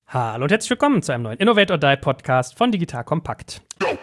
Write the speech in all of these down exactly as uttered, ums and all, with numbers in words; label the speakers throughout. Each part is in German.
Speaker 1: Hallo und herzlich willkommen zu einem neuen Innovate or Die Podcast von Digital Kompakt.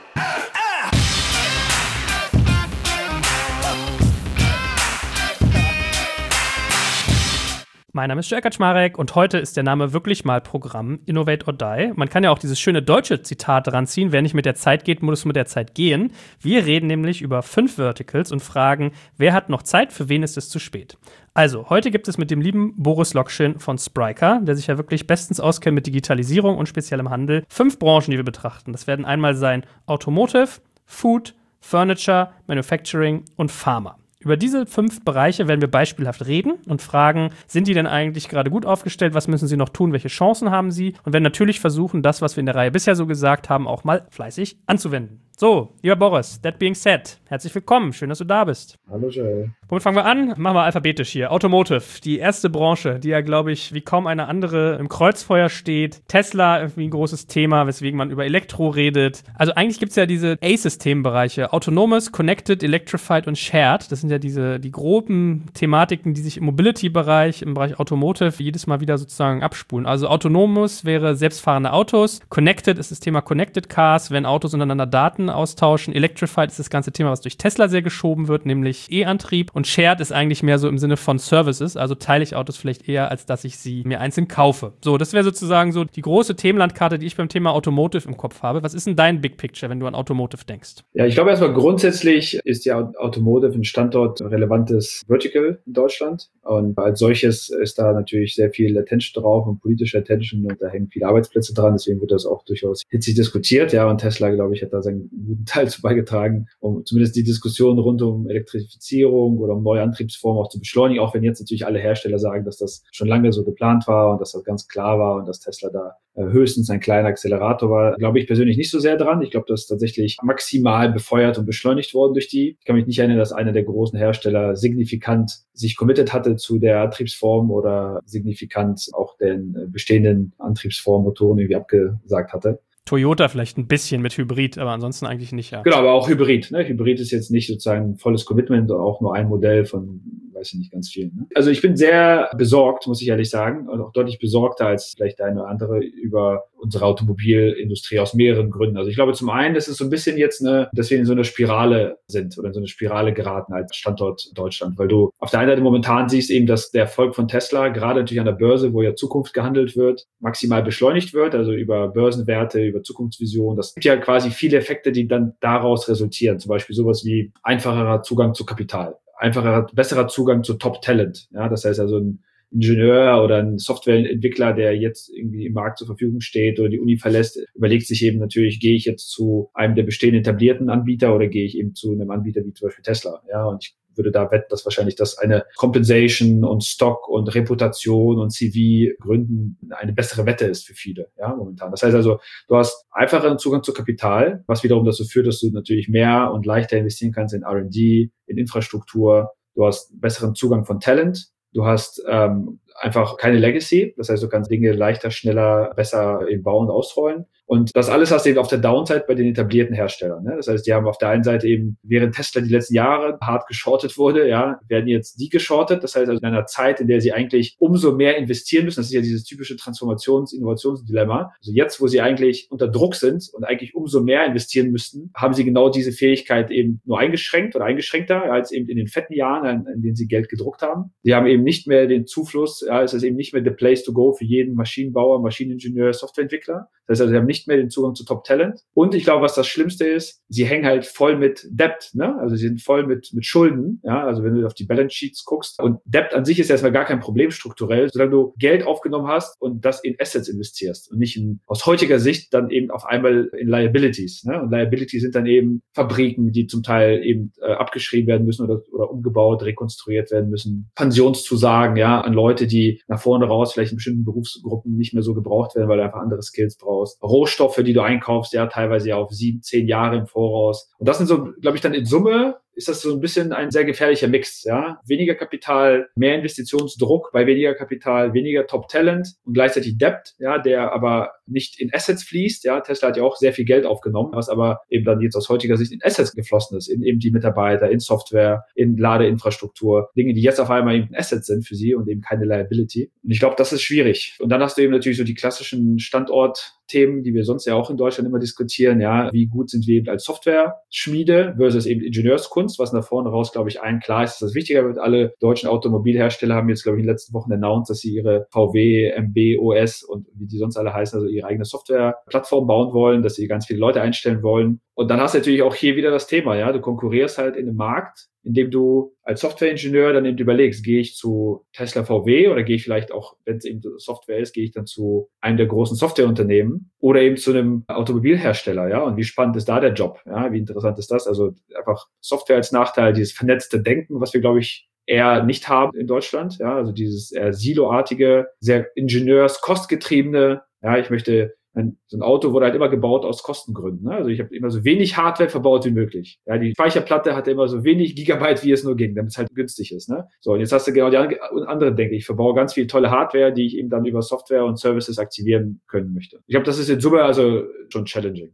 Speaker 1: Mein Name ist Jörg Kaczmarek und heute ist der Name wirklich mal Programm Innovate or Die. Man kann ja auch dieses schöne deutsche Zitat ranziehen: Wer nicht mit der Zeit geht, muss mit der Zeit gehen. Wir reden nämlich über fünf Verticals und fragen, wer hat noch Zeit, für wen ist es zu spät? Also, heute gibt es mit dem lieben Boris Lokschin von Spryker, der sich ja wirklich bestens auskennt mit Digitalisierung und speziellem Handel, fünf Branchen, die wir betrachten. Das werden einmal sein Automotive, Food, Furniture, Manufacturing und Pharma. Über diese fünf Bereiche werden wir beispielhaft reden und fragen, sind die denn eigentlich gerade gut aufgestellt? Was müssen sie noch tun? Welche Chancen haben sie? Und werden natürlich versuchen, das, was wir in der Reihe bisher so gesagt haben, auch mal fleißig anzuwenden. So, lieber Boris, that being said, herzlich willkommen. Schön, dass du da bist.
Speaker 2: Hallo, Joel.
Speaker 1: Womit fangen wir an? Machen wir alphabetisch hier. Automotive, die erste Branche, die ja, glaube ich, wie kaum eine andere im Kreuzfeuer steht. Tesla, irgendwie ein großes Thema, weswegen man über Elektro redet. Also eigentlich gibt es ja diese A-System-Bereiche. Autonomous, Connected, Electrified und Shared. Das sind ja diese die groben Thematiken, die sich im Mobility-Bereich, im Bereich Automotive jedes Mal wieder sozusagen abspulen. Also Autonomous wäre selbstfahrende Autos. Connected ist das Thema Connected Cars, wenn Autos untereinander Daten austauschen. Electrified ist das ganze Thema, was durch Tesla sehr geschoben wird, nämlich E-Antrieb. Und Shared ist eigentlich mehr so im Sinne von Services, also teile ich Autos vielleicht eher, als dass ich sie mir einzeln kaufe. So, das wäre sozusagen so die große Themenlandkarte, die ich beim Thema Automotive im Kopf habe. Was ist denn dein Big Picture, wenn du an Automotive denkst?
Speaker 2: Ja, ich glaube erstmal grundsätzlich ist ja Automotive ein Standort relevantes Vertical in Deutschland. Und als solches ist da natürlich sehr viel Attention drauf und politische Attention und da hängen viele Arbeitsplätze dran. Deswegen wird das auch durchaus hitzig diskutiert. Ja, und Tesla, glaube ich, hat da seinen guten Teil zu beigetragen, um zumindest die Diskussion rund um Elektrifizierung oder um neue Antriebsformen auch zu beschleunigen, auch wenn jetzt natürlich alle Hersteller sagen, dass das schon lange so geplant war und dass das ganz klar war und dass Tesla da äh, höchstens ein kleiner Accelerator war. Glaube ich persönlich nicht so sehr dran. Ich glaube, das ist tatsächlich maximal befeuert und beschleunigt worden durch die. Ich kann mich nicht erinnern, dass einer der großen Hersteller signifikant sich committed hatte zu der Antriebsform oder signifikant auch den bestehenden Antriebsformen, Motoren irgendwie abgesagt hatte.
Speaker 1: Toyota vielleicht ein bisschen mit Hybrid, aber ansonsten eigentlich nicht, ja.
Speaker 2: Genau, aber auch Hybrid. Ne? Hybrid ist jetzt nicht sozusagen ein volles Commitment, auch nur ein Modell von, weiß ich nicht, ganz vielen. Ne? Also ich bin sehr besorgt, muss ich ehrlich sagen, und auch deutlich besorgter als vielleicht der eine oder andere über unsere Automobilindustrie aus mehreren Gründen. Also ich glaube zum einen, das ist so ein bisschen jetzt eine, dass wir in so einer Spirale sind oder in so eine Spirale geraten als Standort Deutschland, weil du auf der einen Seite momentan siehst eben, dass der Erfolg von Tesla, gerade natürlich an der Börse, wo ja Zukunft gehandelt wird, maximal beschleunigt wird, also über Börsenwerte, über Zukunftsvision. Das gibt ja quasi viele Effekte, die dann daraus resultieren. Zum Beispiel sowas wie einfacherer Zugang zu Kapital, einfacherer, besserer Zugang zu Top-Talent. Ja, das heißt also ein Ingenieur oder ein Softwareentwickler, der jetzt irgendwie im Markt zur Verfügung steht oder die Uni verlässt, überlegt sich eben natürlich, gehe ich jetzt zu einem der bestehenden etablierten Anbieter oder gehe ich eben zu einem Anbieter wie zum Beispiel Tesla. Ja, und ich würde da wetten, dass wahrscheinlich das eine Compensation und Stock und Reputation und C V Gründen eine bessere Wette ist für viele, ja, momentan. Das heißt also, du hast einfacheren Zugang zu Kapital, was wiederum dazu führt, dass du natürlich mehr und leichter investieren kannst in R and D, in Infrastruktur. Du hast besseren Zugang von Talent. Du hast ähm, einfach keine Legacy. Das heißt, du kannst Dinge leichter, schneller, besser eben bauen und ausrollen. Und das alles hast du eben auf der Downside bei den etablierten Herstellern. Ne? Das heißt, die haben auf der einen Seite eben, während Tesla die letzten Jahre hart geschortet wurde, ja, werden jetzt die geschortet. Das heißt also in einer Zeit, in der sie eigentlich umso mehr investieren müssen. Das ist ja dieses typische Transformations-, Innovationsdilemma. Also jetzt, wo sie eigentlich unter Druck sind und eigentlich umso mehr investieren müssten, haben sie genau diese Fähigkeit eben nur eingeschränkt oder eingeschränkter als eben in den fetten Jahren, in denen sie Geld gedruckt haben. Sie haben eben nicht mehr den Zufluss, ja, es ist eben nicht mehr the place to go für jeden Maschinenbauer, Maschineningenieur, Softwareentwickler. Das heißt also, sie haben nicht mehr den Zugang zu Top-Talent. Und ich glaube, was das Schlimmste ist, sie hängen halt voll mit Debt, ne? Also sie sind voll mit mit Schulden, ja? Also wenn du auf die Balance Sheets guckst. Und Debt an sich ist erstmal gar kein Problem strukturell, solange du Geld aufgenommen hast und das in Assets investierst und nicht in, aus heutiger Sicht dann eben auf einmal in Liabilities, ne? Und Liabilities sind dann eben Fabriken, die zum Teil eben äh, abgeschrieben werden müssen oder, oder umgebaut, rekonstruiert werden müssen. Pensionszusagen, ja, an Leute, die nach vorne raus vielleicht in bestimmten Berufsgruppen nicht mehr so gebraucht werden, weil du einfach andere Skills brauchst. Rohstoffe, die du einkaufst, ja, teilweise ja auf sieben, zehn Jahre im Voraus. Und das sind so, glaube ich, dann in Summe ist das so ein bisschen ein sehr gefährlicher Mix. Ja? Weniger Kapital, mehr Investitionsdruck, bei weniger Kapital, weniger Top-Talent und gleichzeitig Debt, ja, der aber nicht in Assets fließt. Ja? Tesla hat ja auch sehr viel Geld aufgenommen, was aber eben dann jetzt aus heutiger Sicht in Assets geflossen ist, in eben die Mitarbeiter, in Software, in Ladeinfrastruktur, Dinge, die jetzt auf einmal eben Assets sind für sie und eben keine Liability. Und ich glaube, das ist schwierig. Und dann hast du eben natürlich so die klassischen Standortthemen, die wir sonst ja auch in Deutschland immer diskutieren. Ja, wie gut sind wir eben als Software-Schmiede versus eben Ingenieurskunst, was nach vorne raus, glaube ich, allen klar ist, dass das wichtiger wird. Alle deutschen Automobilhersteller haben jetzt, glaube ich, in den letzten Wochen announced, dass sie ihre V W, M B, O S und wie die sonst alle heißen, also ihre eigene Software-Plattform bauen wollen, dass sie ganz viele Leute einstellen wollen. Und dann hast du natürlich auch hier wieder das Thema, ja, du konkurrierst halt in einem Markt, indem du als Softwareingenieur dann eben überlegst, gehe ich zu Tesla V W oder gehe ich vielleicht auch, wenn es eben Software ist, gehe ich dann zu einem der großen Softwareunternehmen oder eben zu einem Automobilhersteller, ja, und wie spannend ist da der Job, ja, wie interessant ist das, also einfach Software als Nachteil, dieses vernetzte Denken, was wir, glaube ich, eher nicht haben in Deutschland, ja, also dieses eher siloartige, sehr ingenieurskostgetriebene, ja, ich möchte Ein, so ein Auto wurde halt immer gebaut aus Kostengründen. Ne? Also ich habe immer so wenig Hardware verbaut wie möglich. Ja, die Speicherplatte hatte immer so wenig Gigabyte, wie es nur ging, damit es halt günstig ist. Ne? So, und jetzt hast du genau die andere, denke ich. Ich verbaue ganz viel tolle Hardware, die ich eben dann über Software und Services aktivieren können möchte. Ich glaube, das ist in Summe also schon challenging.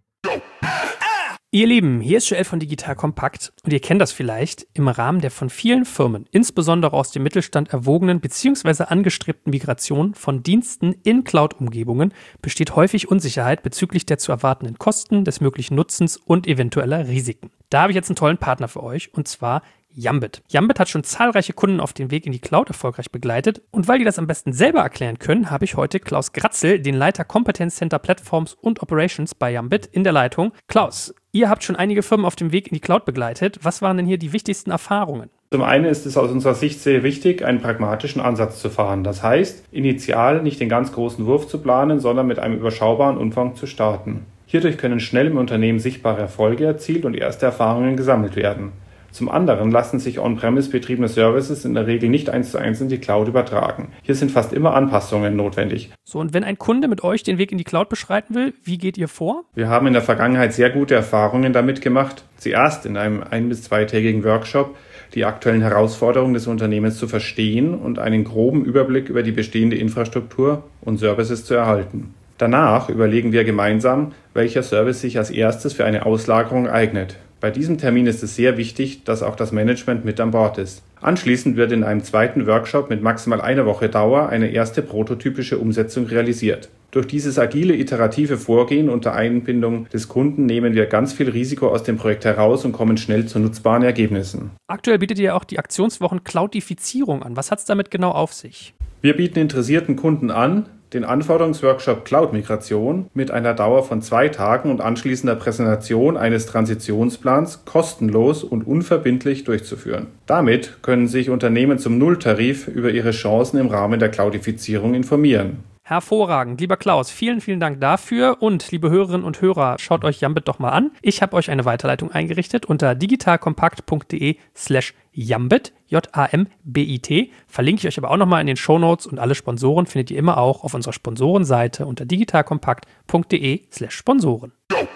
Speaker 1: Ihr Lieben, hier ist Joel von Digital Kompakt und ihr kennt das vielleicht. Im Rahmen der von vielen Firmen, insbesondere aus dem Mittelstand erwogenen bzw. angestrebten Migration von Diensten in Cloud-Umgebungen besteht häufig Unsicherheit bezüglich der zu erwartenden Kosten, des möglichen Nutzens und eventueller Risiken. Da habe ich jetzt einen tollen Partner für euch und zwar Yumbit. Yumbit hat schon zahlreiche Kunden auf dem Weg in die Cloud erfolgreich begleitet und weil die das am besten selber erklären können, habe ich heute Klaus Gratzel, den Leiter Competence Center Platforms und Operations bei Yumbit, in der Leitung. Klaus, ihr habt schon einige Firmen auf dem Weg in die Cloud begleitet. Was waren denn hier die wichtigsten Erfahrungen?
Speaker 3: Zum einen ist es aus unserer Sicht sehr wichtig, einen pragmatischen Ansatz zu fahren. Das heißt, initial nicht den ganz großen Wurf zu planen, sondern mit einem überschaubaren Umfang zu starten. Hierdurch können schnell im Unternehmen sichtbare Erfolge erzielt und erste Erfahrungen gesammelt werden. Zum anderen lassen sich on-premise betriebene Services in der Regel nicht eins zu eins in die Cloud übertragen. Hier sind fast immer Anpassungen notwendig.
Speaker 1: So, und wenn ein Kunde mit euch den Weg in die Cloud beschreiten will, wie geht ihr vor?
Speaker 3: Wir haben in der Vergangenheit sehr gute Erfahrungen damit gemacht, zuerst in einem ein- bis zweitägigen Workshop die aktuellen Herausforderungen des Unternehmens zu verstehen und einen groben Überblick über die bestehende Infrastruktur und Services zu erhalten. Danach überlegen wir gemeinsam, welcher Service sich als erstes für eine Auslagerung eignet. Bei diesem Termin ist es sehr wichtig, dass auch das Management mit an Bord ist. Anschließend wird in einem zweiten Workshop mit maximal einer Woche Dauer eine erste prototypische Umsetzung realisiert. Durch dieses agile, iterative Vorgehen unter Einbindung des Kunden nehmen wir ganz viel Risiko aus dem Projekt heraus und kommen schnell zu nutzbaren Ergebnissen.
Speaker 1: Aktuell bietet ihr auch die Aktionswochen Cloudifizierung an. Was hat es damit genau auf sich?
Speaker 3: Wir bieten interessierten Kunden an, den Anforderungsworkshop Cloud-Migration mit einer Dauer von zwei Tagen und anschließender Präsentation eines Transitionsplans kostenlos und unverbindlich durchzuführen. Damit können sich Unternehmen zum Nulltarif über ihre Chancen im Rahmen der Cloudifizierung informieren.
Speaker 1: Hervorragend. Lieber Klaus, vielen, vielen Dank dafür und liebe Hörerinnen und Hörer, schaut euch Yumbit doch mal an. Ich habe euch eine Weiterleitung eingerichtet unter digitalkompakt.de slash Yumbit, J A M B I T. Verlinke ich euch aber auch nochmal in den Shownotes und alle Sponsoren findet ihr immer auch auf unserer Sponsorenseite unter digitalkompakt.de slash Sponsoren.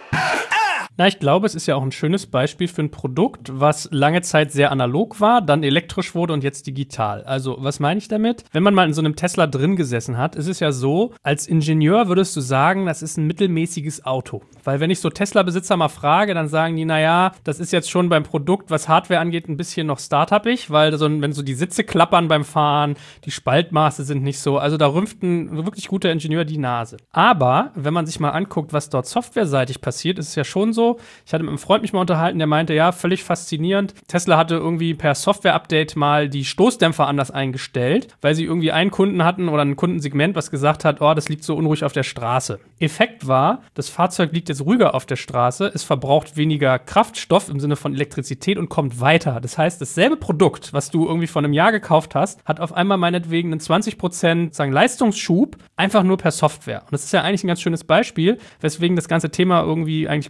Speaker 1: Na, ich glaube, es ist ja auch ein schönes Beispiel für ein Produkt, was lange Zeit sehr analog war, dann elektrisch wurde und jetzt digital. Also, was meine ich damit? Wenn man mal in so einem Tesla drin gesessen hat, ist es ja so, als Ingenieur würdest du sagen, das ist ein mittelmäßiges Auto. Weil wenn ich so Tesla-Besitzer mal frage, dann sagen die, naja, das ist jetzt schon beim Produkt, was Hardware angeht, ein bisschen noch Start-upig, weil so, wenn so die Sitze klappern beim Fahren, die Spaltmaße sind nicht so, also da rümpft ein wirklich guter Ingenieur die Nase. Aber, wenn man sich mal anguckt, was dort softwareseitig passiert, ist es ja schon so, ich hatte mit einem Freund mich mal unterhalten, der meinte, ja, völlig faszinierend. Tesla hatte irgendwie per Software-Update mal die Stoßdämpfer anders eingestellt, weil sie irgendwie einen Kunden hatten oder ein Kundensegment, was gesagt hat, oh, das liegt so unruhig auf der Straße. Effekt war, das Fahrzeug liegt jetzt ruhiger auf der Straße, es verbraucht weniger Kraftstoff im Sinne von Elektrizität und kommt weiter. Das heißt, dasselbe Produkt, was du irgendwie vor einem Jahr gekauft hast, hat auf einmal meinetwegen einen zwanzig Prozent sagen, Leistungsschub, einfach nur per Software. Und das ist ja eigentlich ein ganz schönes Beispiel, weswegen das ganze Thema irgendwie eigentlich komplex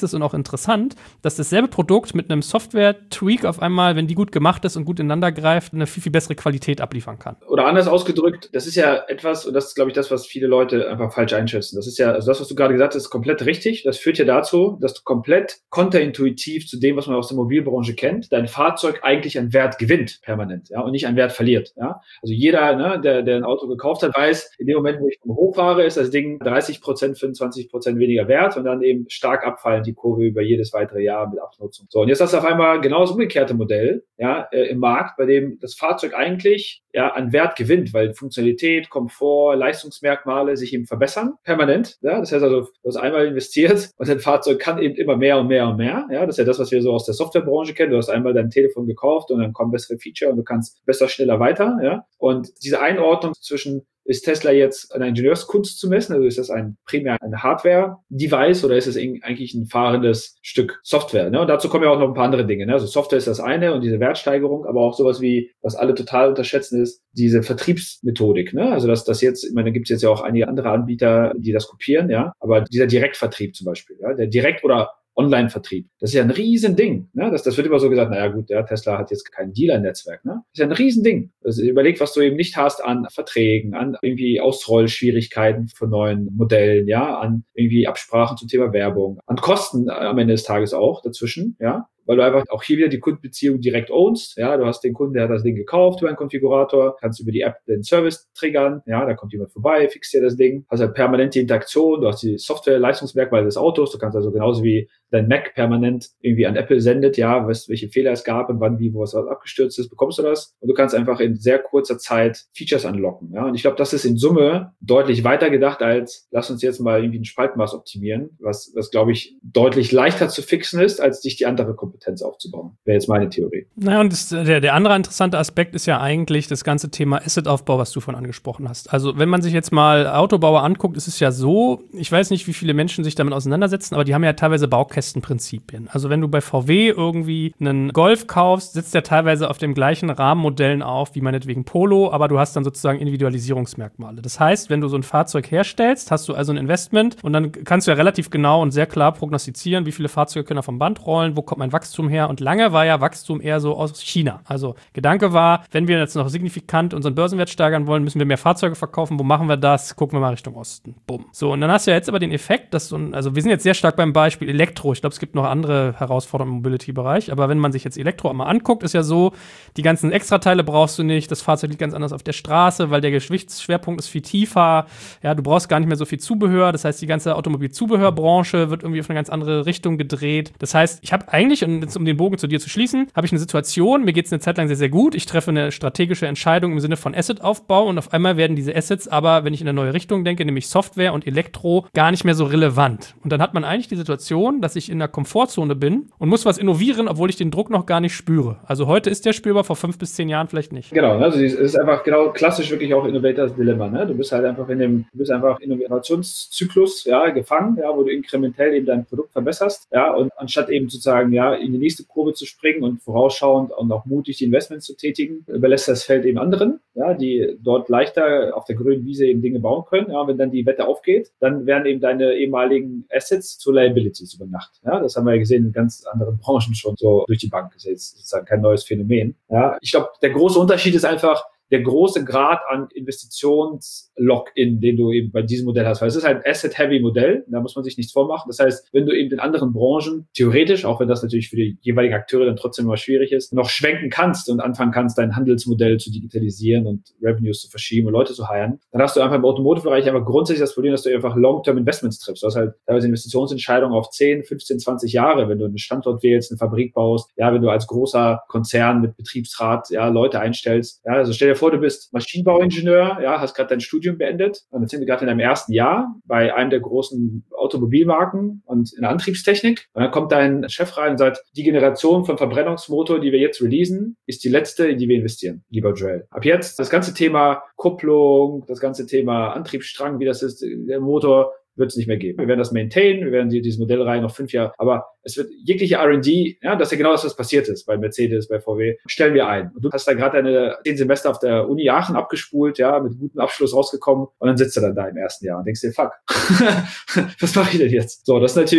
Speaker 1: wächst es und auch interessant, dass dasselbe Produkt mit einem Software-Tweak auf einmal, wenn die gut gemacht ist und gut ineinander greift, eine viel, viel bessere Qualität abliefern kann.
Speaker 2: Oder anders ausgedrückt, das ist ja etwas, und das ist, glaube ich, das, was viele Leute einfach falsch einschätzen. Das ist ja, also das, was du gerade gesagt hast, ist komplett richtig. Das führt ja dazu, dass du komplett konterintuitiv zu dem, was man aus der Mobilbranche kennt, dein Fahrzeug eigentlich an Wert gewinnt, permanent, ja, und nicht an Wert verliert, ja. Also jeder, ne, der, der ein Auto gekauft hat, weiß, in dem Moment, wo ich hochfahre, ist das Ding dreißig Prozent, fünfundzwanzig Prozent weniger wert und dann eben stark abfallend die Kurve über jedes weitere Jahr mit Abnutzung. So, und jetzt hast du auf einmal genau das umgekehrte Modell, ja, äh, im Markt, bei dem das Fahrzeug eigentlich, ja, an Wert gewinnt, weil Funktionalität, Komfort, Leistungsmerkmale sich eben verbessern, permanent, ja. Das heißt also, du hast einmal investiert und dein Fahrzeug kann eben immer mehr und mehr und mehr, ja. Das ist ja das, was wir so aus der Softwarebranche kennen. Du hast einmal dein Telefon gekauft und dann kommen bessere Feature und du kannst besser, schneller weiter, ja. Und diese Einordnung zwischen, ist Tesla jetzt eine Ingenieurskunst zu messen? Also ist das ein primär ein Hardware-Device oder ist es eigentlich ein fahrendes Stück Software? Ne? Und dazu kommen ja auch noch ein paar andere Dinge. Ne? Also Software ist das eine und diese Wertsteigerung, aber auch sowas wie, was alle total unterschätzen, ist diese Vertriebsmethodik. Ne? Also dass das jetzt, ich meine, da gibt es jetzt ja auch einige andere Anbieter, die das kopieren, ja. Aber dieser Direktvertrieb zum Beispiel, ja, der Direkt- oder Online-Vertrieb. Das ist ja ein Riesending. Ne? Das, das wird immer so gesagt, naja gut, ja, Tesla hat jetzt kein Dealer-Netzwerk. Ne? Das ist ja ein Riesending. Also überleg, was du eben nicht hast an Verträgen, an irgendwie Ausrollschwierigkeiten von neuen Modellen, ja, an irgendwie Absprachen zum Thema Werbung, an Kosten am Ende des Tages auch dazwischen, ja. Weil du einfach auch hier wieder die Kundenbeziehung direkt ownst. Ja, du hast den Kunden, der hat das Ding gekauft über einen Konfigurator, kannst über die App den Service triggern. Ja, da kommt jemand vorbei, fixt dir das Ding. Hast halt permanente Interaktion. Du hast die Software-Leistungsmerkmale des Autos. Du kannst also genauso wie dein Mac permanent irgendwie an Apple sendet, ja, weißt, welche Fehler es gab und wann, wie, wo was abgestürzt ist, bekommst du das. Und du kannst einfach in sehr kurzer Zeit Features anlocken. Ja, und ich glaube, das ist in Summe deutlich weiter gedacht als, lass uns jetzt mal irgendwie ein Spaltmaß optimieren, was, was glaube ich, deutlich leichter zu fixen ist, als dich die andere Kompetenz aufzubauen. Wäre jetzt meine Theorie.
Speaker 1: Naja, und das, der, der andere interessante Aspekt ist ja eigentlich das ganze Thema Assetaufbau, was du vorhin angesprochen hast. Also wenn man sich jetzt mal Autobauer anguckt, ist es ja so, ich weiß nicht, wie viele Menschen sich damit auseinandersetzen, aber die haben ja teilweise Baukästenprinzipien. Also wenn du bei V W irgendwie einen Golf kaufst, sitzt der teilweise auf dem gleichen Rahmenmodellen auf, wie meinetwegen Polo, aber du hast dann sozusagen Individualisierungsmerkmale. Das heißt, wenn du so ein Fahrzeug herstellst, hast du also ein Investment und dann kannst du ja relativ genau und sehr klar prognostizieren, wie viele Fahrzeuge können da vom Band rollen, wo kommt mein Wachstum her, und lange war ja Wachstum eher so aus China. Also Gedanke war, wenn wir jetzt noch signifikant unseren Börsenwert steigern wollen, müssen wir mehr Fahrzeuge verkaufen. Wo machen wir das? Gucken wir mal Richtung Osten. Bumm. So, und dann hast du ja jetzt aber den Effekt, dass so ein, also wir sind jetzt sehr stark beim Beispiel Elektro. Ich glaube, es gibt noch andere Herausforderungen im Mobility-Bereich, aber wenn man sich jetzt Elektro mal anguckt, ist ja so, die ganzen Extrateile brauchst du nicht, das Fahrzeug liegt ganz anders auf der Straße, weil der Gewichtsschwerpunkt ist viel tiefer. Ja, du brauchst gar nicht mehr so viel Zubehör. Das heißt, die ganze Automobilzubehörbranche wird irgendwie auf eine ganz andere Richtung gedreht. Das heißt, ich habe eigentlich, und jetzt um den Bogen zu dir zu schließen, habe ich eine Situation, mir geht es eine Zeit lang sehr, sehr gut. Ich treffe eine strategische Entscheidung im Sinne von Assetaufbau und auf einmal werden diese Assets aber, wenn ich in eine neue Richtung denke, nämlich Software und Elektro, gar nicht mehr so relevant. Und dann hat man eigentlich die Situation, dass ich in der Komfortzone bin und muss was innovieren, obwohl ich den Druck noch gar nicht spüre. Also heute ist der spürbar, vor fünf bis zehn Jahren vielleicht nicht.
Speaker 2: Genau, also es ist einfach genau klassisch wirklich auch Innovators Dilemma. Ne? Du bist halt einfach in dem, du bist einfach in einem Innovationszyklus, ja, gefangen, ja, wo du inkrementell eben dein Produkt verbesserst, ja, und anstatt eben sozusagen, ja, in die nächste Kurve zu springen und vorausschauend und auch mutig die Investments zu tätigen, überlässt das Feld eben anderen, ja, die dort leichter auf der grünen Wiese eben Dinge bauen können. Ja, wenn dann die Wette aufgeht, dann werden eben deine ehemaligen Assets zu Liabilities über Nacht. Ja, das haben wir ja gesehen in ganz anderen Branchen schon so durch die Bank. Das ist jetzt sozusagen kein neues Phänomen. Ja, ich glaube, der große Unterschied ist einfach der große Grad an Investitions-Lock-in, den du eben bei diesem Modell hast. Weil es ist halt ein Asset-Heavy-Modell, da muss man sich nichts vormachen. Das heißt, wenn du eben in anderen Branchen theoretisch, auch wenn das natürlich für die jeweiligen Akteure dann trotzdem immer schwierig ist, noch schwenken kannst und anfangen kannst, dein Handelsmodell zu digitalisieren und Revenues zu verschieben und Leute zu hiren, dann hast du einfach im Automotive-Bereich einfach grundsätzlich das Problem, dass du einfach Long-Term-Investments triffst. Du hast halt teilweise Investitionsentscheidungen auf zehn, fünfzehn, zwanzig Jahre, wenn du einen Standort wählst, eine Fabrik baust, ja, wenn du als großer Konzern mit Betriebsrat, ja, Leute einstellst. Ja, also stell dir vor, du bist Maschinenbauingenieur, ja, hast gerade dein Studium beendet und jetzt sind wir gerade in deinem ersten Jahr bei einem der großen Automobilmarken und in der Antriebstechnik. Und dann kommt dein Chef rein und sagt, die Generation von Verbrennungsmotor, die wir jetzt releasen, ist die letzte, in die wir investieren, lieber Joel. Ab jetzt das ganze Thema Kupplung, das ganze Thema Antriebsstrang, wie das ist, der Motor, wird es nicht mehr geben. Wir werden das maintainen, wir werden dieses Modellreihe noch fünf Jahre, aber es wird jegliche R und D, ja, das ist ja genau das, was passiert ist bei Mercedes, bei V W, stellen wir ein. Und du hast da gerade deine zehn Semester auf der Uni Aachen abgespult, ja, mit gutem Abschluss rausgekommen und dann sitzt du dann da im ersten Jahr und denkst dir, fuck, was mache ich denn jetzt? So, das ist natürlich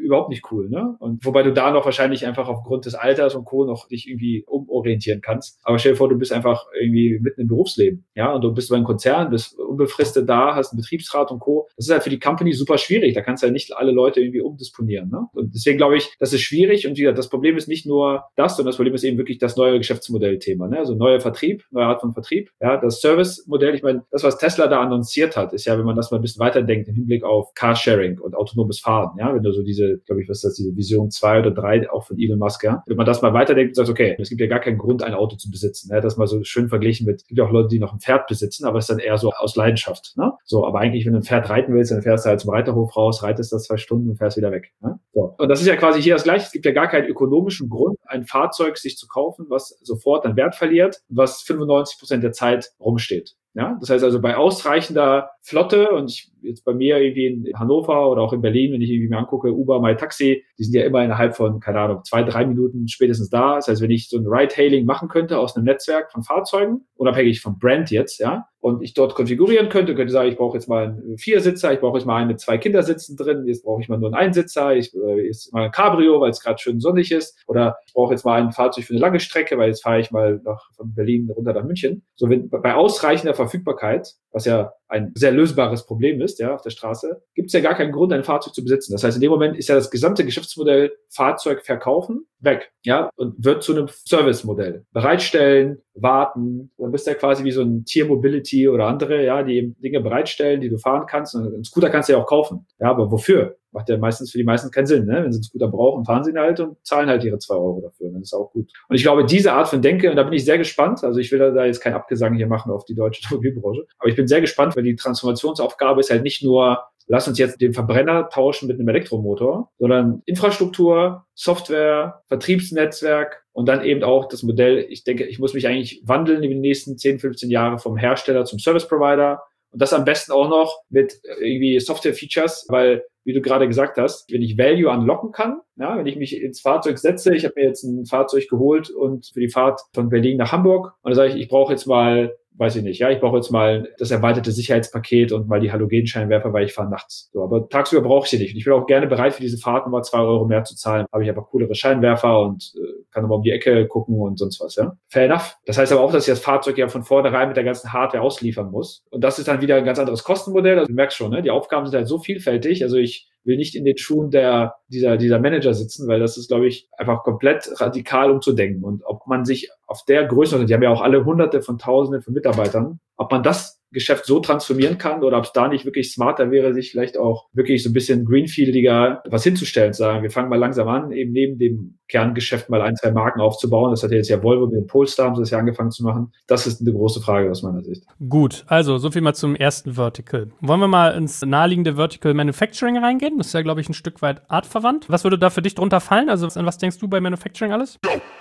Speaker 2: überhaupt nicht cool, ne? Und wobei du da noch wahrscheinlich einfach aufgrund des Alters und Co. noch dich irgendwie umorientieren kannst. Aber stell dir vor, du bist einfach irgendwie mitten im Berufsleben, ja? Und du bist bei einem Konzern, bist unbefristet da, hast einen Betriebsrat und Co. Das ist halt für die Company super schwierig. Da kannst du ja nicht alle Leute irgendwie umdisponieren, ne? Und deswegen glaube ich, das ist schwierig. Und wie gesagt, das Problem ist nicht nur das, sondern das Problem ist eben wirklich das neue Geschäftsmodellthema, ne? Also neuer Vertrieb, neue Art von Vertrieb, ja? Das Service-Modell, ich meine, das, was Tesla da annonciert hat, ist ja, wenn man das mal ein bisschen weiterdenkt im Hinblick auf Carsharing und autonomes Fahren, ja, wenn du so diese, glaube ich, was ist das, diese Vision zwei oder drei auch von Elon Musk, ja, wenn man das mal weiterdenkt und sagt, okay, es gibt ja gar keinen Grund, ein Auto zu besitzen, ne? Das mal so schön verglichen mit, es gibt ja auch Leute, die noch ein Pferd besitzen, aber es ist dann eher so aus Leidenschaft, ne? So, aber eigentlich, wenn du ein Pferd reiten willst, dann fährst du halt zum Reiterhof raus, reitest das zwei Stunden und fährst wieder weg, ne? So. Und das ist ja quasi hier das Gleiche. Es gibt ja gar keinen ökonomischen Grund, ein Fahrzeug sich zu kaufen, was sofort an Wert verliert, was fünfundneunzig Prozent der Zeit rumsteht. Ja, das heißt also bei ausreichender Flotte und ich, jetzt bei mir irgendwie in Hannover oder auch in Berlin, wenn ich irgendwie mir angucke, Uber, MyTaxi, die sind ja immer innerhalb von, keine Ahnung, zwei, drei Minuten spätestens da. Das heißt, wenn ich so ein Ride-Hailing machen könnte aus einem Netzwerk von Fahrzeugen, unabhängig vom Brand jetzt, ja, und ich dort konfigurieren könnte, könnte sagen, ich brauche jetzt mal einen Viersitzer, ich brauche jetzt mal einen mit zwei Kindersitzen drin, jetzt brauche ich mal nur einen Einsitzer, ich äh, jetzt mal ein Cabrio, weil es gerade schön sonnig ist, oder ich brauche jetzt mal ein Fahrzeug für eine lange Strecke, weil jetzt fahre ich mal nach, von Berlin runter nach München. So, wenn bei ausreichender Verfügbarkeit, was ja ein sehr lösbares Problem ist, ja, auf der Straße, gibt es ja gar keinen Grund, ein Fahrzeug zu besitzen. Das heißt, in dem Moment ist ja das gesamte Geschäftsmodell Fahrzeug verkaufen weg, ja, und wird zu einem Servicemodell. Bereitstellen, warten, dann bist du ja quasi wie so ein Tier Mobility oder andere, ja, die eben Dinge bereitstellen, die du fahren kannst. Und einen Scooter kannst du ja auch kaufen. Ja, aber wofür? Macht ja meistens für die meisten keinen Sinn, ne? Wenn sie einen Scooter brauchen, fahren sie ihn halt und zahlen halt ihre zwei Euro dafür. Dann ist auch gut. Und ich glaube, diese Art von Denke, und da bin ich sehr gespannt, also ich will da jetzt keinen Abgesang hier machen auf die deutsche Automobilbranche, aber ich bin sehr gespannt, weil die Transformationsaufgabe ist halt nicht nur, lass uns jetzt den Verbrenner tauschen mit einem Elektromotor, sondern Infrastruktur, Software, Vertriebsnetzwerk und dann eben auch das Modell. Ich denke, ich muss mich eigentlich wandeln in den nächsten zehn, fünfzehn Jahren vom Hersteller zum Service Provider und das am besten auch noch mit irgendwie Software-Features, weil, wie du gerade gesagt hast, wenn ich Value unlocken kann, ja, wenn ich mich ins Fahrzeug setze, ich habe mir jetzt ein Fahrzeug geholt und für die Fahrt von Berlin nach Hamburg und dann sage ich, ich brauche jetzt mal, weiß ich nicht, ja, ich brauche jetzt mal das erweiterte Sicherheitspaket und mal die Halogenscheinwerfer, weil ich fahre nachts. So, aber tagsüber brauche ich sie nicht. Und ich bin auch gerne bereit, für diese Fahrt nochmal zwei Euro mehr zu zahlen. Habe ich einfach coolere Scheinwerfer und äh, kann nochmal um die Ecke gucken und sonst was, ja. Fair enough. Das heißt aber auch, dass ich das Fahrzeug ja von vornherein mit der ganzen Hardware ausliefern muss. Und das ist dann wieder ein ganz anderes Kostenmodell. Also du merkst schon, ne, die Aufgaben sind halt so vielfältig. Also ich will nicht in den Schuhen der, dieser, dieser Manager sitzen, weil das ist, glaube ich, einfach komplett radikal umzudenken. Und ob man sich auf der Größe, die haben ja auch alle Hunderte von Tausenden von Mitarbeitern, ob man das Geschäft so transformieren kann oder ob es da nicht wirklich smarter wäre, sich vielleicht auch wirklich so ein bisschen greenfieldiger was hinzustellen, zu sagen, wir fangen mal langsam an, eben neben dem Kerngeschäft mal ein, zwei Marken aufzubauen. Das hat ja jetzt ja Volvo mit dem Polestar, haben sie das ja angefangen zu machen. Das ist eine große Frage aus meiner Sicht.
Speaker 1: Gut, also so viel mal zum ersten Vertical. Wollen wir mal ins naheliegende Vertical Manufacturing reingehen? Das ist ja, glaube ich, ein Stück weit artverwandt. Was würde da für dich drunter fallen? Also an was denkst du bei Manufacturing alles?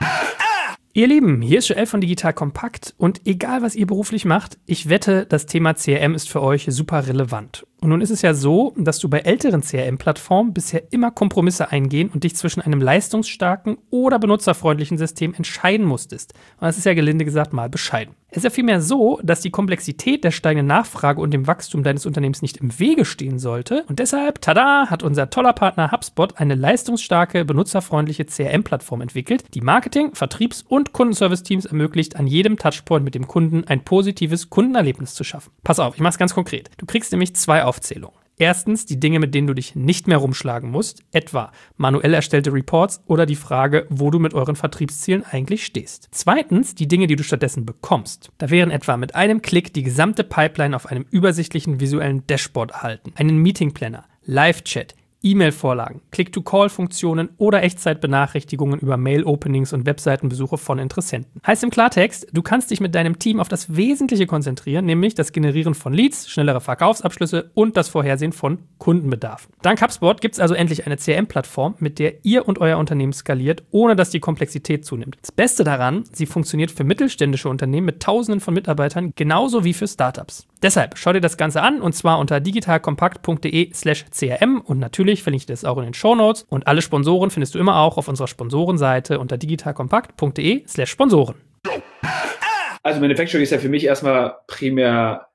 Speaker 1: Ihr Lieben, hier ist Joel von Digital Kompakt und egal, was ihr beruflich macht, ich wette, das Thema C R M ist für euch super relevant. Und nun ist es ja so, dass du bei älteren C R M-Plattformen bisher immer Kompromisse eingehen und dich zwischen einem leistungsstarken oder benutzerfreundlichen System entscheiden musstest. Und das ist ja gelinde gesagt mal bescheiden. Es ist ja vielmehr so, dass die Komplexität der steigenden Nachfrage und dem Wachstum deines Unternehmens nicht im Wege stehen sollte. Und deshalb, tada, hat unser toller Partner HubSpot eine leistungsstarke, benutzerfreundliche C R M-Plattform entwickelt, die Marketing-, Vertriebs- und Kundenservice-Teams ermöglicht, an jedem Touchpoint mit dem Kunden ein positives Kundenerlebnis zu schaffen. Pass auf, ich mach's ganz konkret. Du kriegst nämlich zwei Aufzählungen. Erstens die Dinge, mit denen du dich nicht mehr rumschlagen musst, etwa manuell erstellte Reports oder die Frage, wo du mit euren Vertriebszielen eigentlich stehst. Zweitens die Dinge, die du stattdessen bekommst. Da wären etwa mit einem Klick die gesamte Pipeline auf einem übersichtlichen visuellen Dashboard erhalten, einen Meetingplanner, Live-Chat, E-Mail-Vorlagen, Click-to-Call-Funktionen oder Echtzeitbenachrichtigungen über Mail-Openings und Webseitenbesuche von Interessenten. Heißt im Klartext, du kannst dich mit deinem Team auf das Wesentliche konzentrieren, nämlich das Generieren von Leads, schnellere Verkaufsabschlüsse und das Vorhersehen von Kundenbedarfen. Dank HubSpot gibt es also endlich eine C R M-Plattform, mit der ihr und euer Unternehmen skaliert, ohne dass die Komplexität zunimmt. Das Beste daran, sie funktioniert für mittelständische Unternehmen mit Tausenden von Mitarbeitern, genauso wie für Startups. Deshalb schau dir das Ganze an und zwar unter digitalkompakt.de slash CRM und natürlich verlinke ich das auch in den Shownotes und alle Sponsoren findest du immer auch auf unserer Sponsorenseite unter digitalkompakt.de slash Sponsoren.
Speaker 2: Also Manufacturing ist ja für mich erstmal primär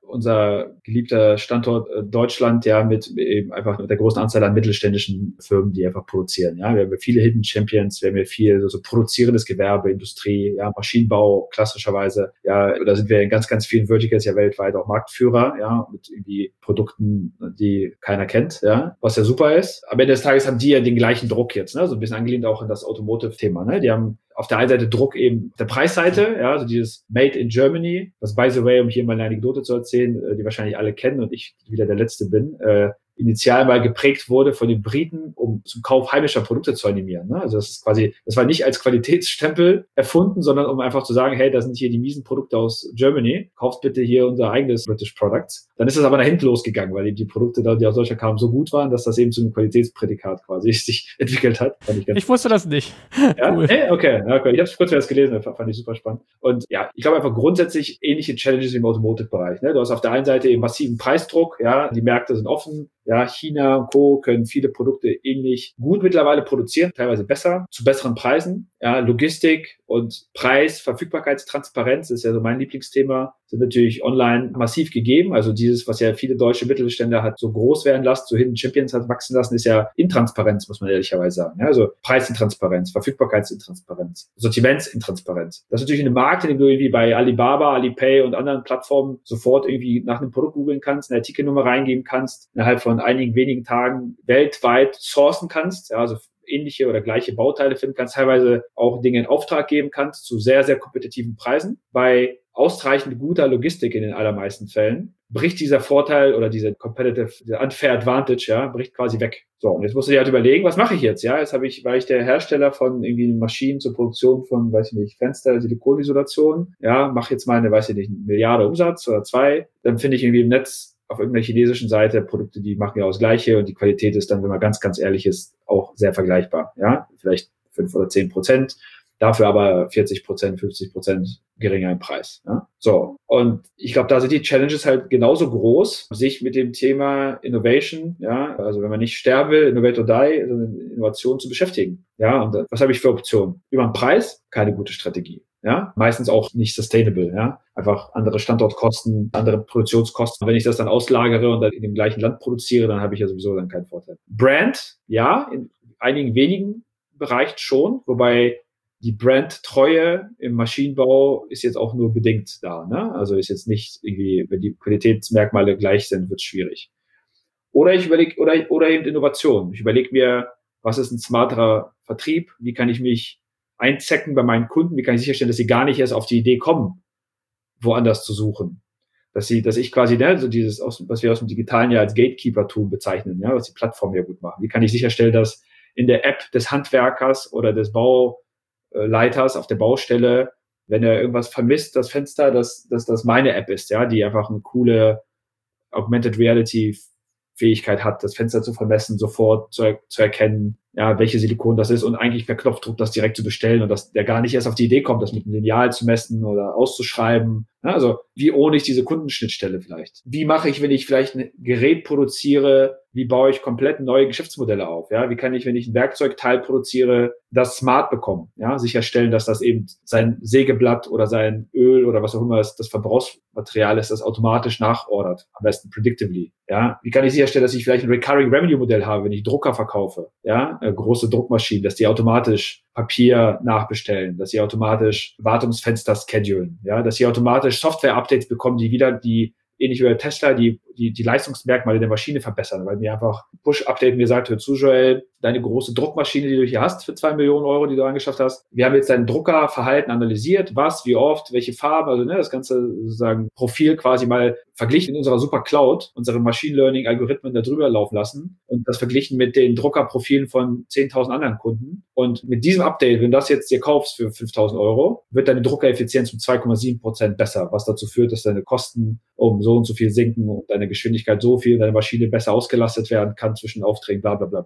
Speaker 2: unser geliebter Standort äh, Deutschland, ja, mit eben einfach mit der großen Anzahl an mittelständischen Firmen, die einfach produzieren, ja. Wir haben viele Hidden Champions, wir haben viel so, so produzierendes Gewerbe, Industrie, ja, Maschinenbau klassischerweise, ja, da sind wir in ganz, ganz vielen Verticals ja weltweit auch Marktführer, ja, mit irgendwie Produkten, die keiner kennt, ja, was ja super ist. Am Ende des Tages haben die ja den gleichen Druck jetzt, ne, so ein bisschen angelehnt auch in das Automotive-Thema, ne. Die haben auf der einen Seite Druck eben auf der Preisseite, ja, also dieses Made in Germany, was by the way, um hier mal eine Anekdote zu erzählen, die wahrscheinlich alle kennen und ich wieder der Letzte bin, äh, initial mal geprägt wurde von den Briten, um zum Kauf heimischer Produkte zu animieren. Ne? Also das ist quasi, das war nicht als Qualitätsstempel erfunden, sondern um einfach zu sagen, hey, das sind hier die miesen Produkte aus Germany, kauft bitte hier unser eigenes British Products. Dann ist es aber nach hinten losgegangen, weil eben die Produkte, die aus Deutschland kamen, so gut waren, dass das eben zu einem Qualitätsprädikat quasi sich entwickelt hat.
Speaker 1: Fand ich, ganz ich wusste das nicht.
Speaker 2: Ja? Cool. Hey, okay, okay. Ich habe kurz erst gelesen, fand ich super spannend. Und ja, ich glaube einfach grundsätzlich ähnliche Challenges im Automotive-Bereich. Ne? Du hast auf der einen Seite eben massiven Preisdruck, ja, die Märkte sind offen. Ja, China und Co. können viele Produkte ähnlich gut mittlerweile produzieren, teilweise besser, zu besseren Preisen. Ja, Logistik und Preis, Verfügbarkeitstransparenz ist ja so mein Lieblingsthema, sind natürlich online massiv gegeben. Also dieses, was ja viele deutsche Mittelständler hat so groß werden lassen, so Hidden Champions hat wachsen lassen, ist ja Intransparenz, muss man ehrlicherweise sagen. Ja, also Preisintransparenz, Verfügbarkeitsintransparenz, Sortimentsintransparenz. Das ist natürlich ein Markt, in dem du irgendwie bei Alibaba, Alipay und anderen Plattformen sofort irgendwie nach einem Produkt googeln kannst, eine Artikelnummer reingeben kannst, innerhalb von einigen wenigen Tagen weltweit sourcen kannst, ja, also ähnliche oder gleiche Bauteile finden kannst, teilweise auch Dinge in Auftrag geben kannst zu sehr, sehr kompetitiven Preisen. Bei ausreichend guter Logistik in den allermeisten Fällen bricht dieser Vorteil oder diese competitive, dieser unfair advantage, ja, bricht quasi weg. So, und jetzt musst du dir halt überlegen, was mache ich jetzt, ja? Jetzt habe ich, war ich der Hersteller von irgendwie Maschinen zur Produktion von, weiß ich nicht, Fenster, Silikonisolation, ja, mache jetzt mal eine, weiß ich nicht, eine Milliarde Umsatz oder zwei, dann finde ich irgendwie im Netz auf irgendeiner chinesischen Seite Produkte, die machen ja auch das Gleiche und die Qualität ist dann, wenn man ganz, ganz ehrlich ist, auch sehr vergleichbar, ja, vielleicht fünf oder zehn Prozent, dafür aber vierzig Prozent, fünfzig Prozent geringer im Preis, ja. So. Und ich glaube, da sind die Challenges halt genauso groß, sich mit dem Thema Innovation, ja, also wenn man nicht sterben will, innovate or die, sondern Innovation zu beschäftigen, ja. Und was habe ich für Optionen? Über den Preis? Keine gute Strategie. Ja, meistens auch nicht sustainable, ja. Einfach andere Standortkosten, andere Produktionskosten. Wenn ich das dann auslagere und dann in dem gleichen Land produziere, dann habe ich ja sowieso dann keinen Vorteil. Brand, ja, in einigen wenigen Bereichen schon, wobei die Brandtreue im Maschinenbau ist jetzt auch nur bedingt da, ne? Also ist jetzt nicht irgendwie, wenn die Qualitätsmerkmale gleich sind, wird es schwierig. Oder ich überlege, oder, oder eben Innovation. Ich überlege mir, was ist ein smarterer Vertrieb? Wie kann ich mich einzecken bei meinen Kunden? Wie kann ich sicherstellen, dass sie gar nicht erst auf die Idee kommen, woanders zu suchen? Dass sie, dass ich quasi, ne, so dieses, was wir aus dem Digitalen ja als Gatekeeper-Tool bezeichnen, ja, was die Plattform ja gut machen. Wie kann ich sicherstellen, dass in der App des Handwerkers oder des Bauleiters auf der Baustelle, wenn er irgendwas vermisst, das Fenster, dass, dass das meine App ist, ja, die einfach eine coole Augmented Reality Fähigkeit hat, das Fenster zu vermessen, sofort zu, zu erkennen, ja, welche Silikon das ist und eigentlich per Knopfdruck das direkt zu bestellen und dass der gar nicht erst auf die Idee kommt, das mit einem Lineal zu messen oder auszuschreiben. Ja, also wie ohne ich diese Kundenschnittstelle vielleicht? Wie mache ich, wenn ich vielleicht ein Gerät produziere, wie baue ich komplett neue Geschäftsmodelle auf? Ja, wie kann ich, wenn ich ein Werkzeugteil produziere, das smart bekommen? Ja, sicherstellen, dass das eben sein Sägeblatt oder sein Öl oder was auch immer das, das Verbrauchsmaterial ist, das automatisch nachordert, am besten predictably. Ja, wie kann ich sicherstellen, dass ich vielleicht ein Recurring Revenue Modell habe, wenn ich Drucker verkaufe? Ja, äh, große Druckmaschinen, dass die automatisch Papier nachbestellen, dass sie automatisch Wartungsfenster schedulen, ja, dass sie automatisch Software-Updates bekommen, die wieder die, ähnlich wie bei Tesla, die, die, die Leistungsmerkmale der Maschine verbessern, weil mir einfach Push-Update mir sagt, hör zu, Joel, deine große Druckmaschine, die du hier hast für zwei Millionen Euro, die du angeschafft hast, wir haben jetzt dein Druckerverhalten analysiert, was, wie oft, welche Farben, also ne, das ganze sozusagen Profil quasi mal verglichen in unserer Super Cloud, unsere Machine Learning-Algorithmen da drüber laufen lassen und das verglichen mit den Druckerprofilen von zehntausend anderen Kunden. Und mit diesem Update, wenn du das jetzt dir kaufst für fünftausend Euro, wird deine Druckereffizienz um zwei Komma sieben Prozent besser, was dazu führt, dass deine Kosten um so und so viel sinken und deine Geschwindigkeit so viel, deine Maschine besser ausgelastet werden kann zwischen Aufträgen, bla bla bla bla bla.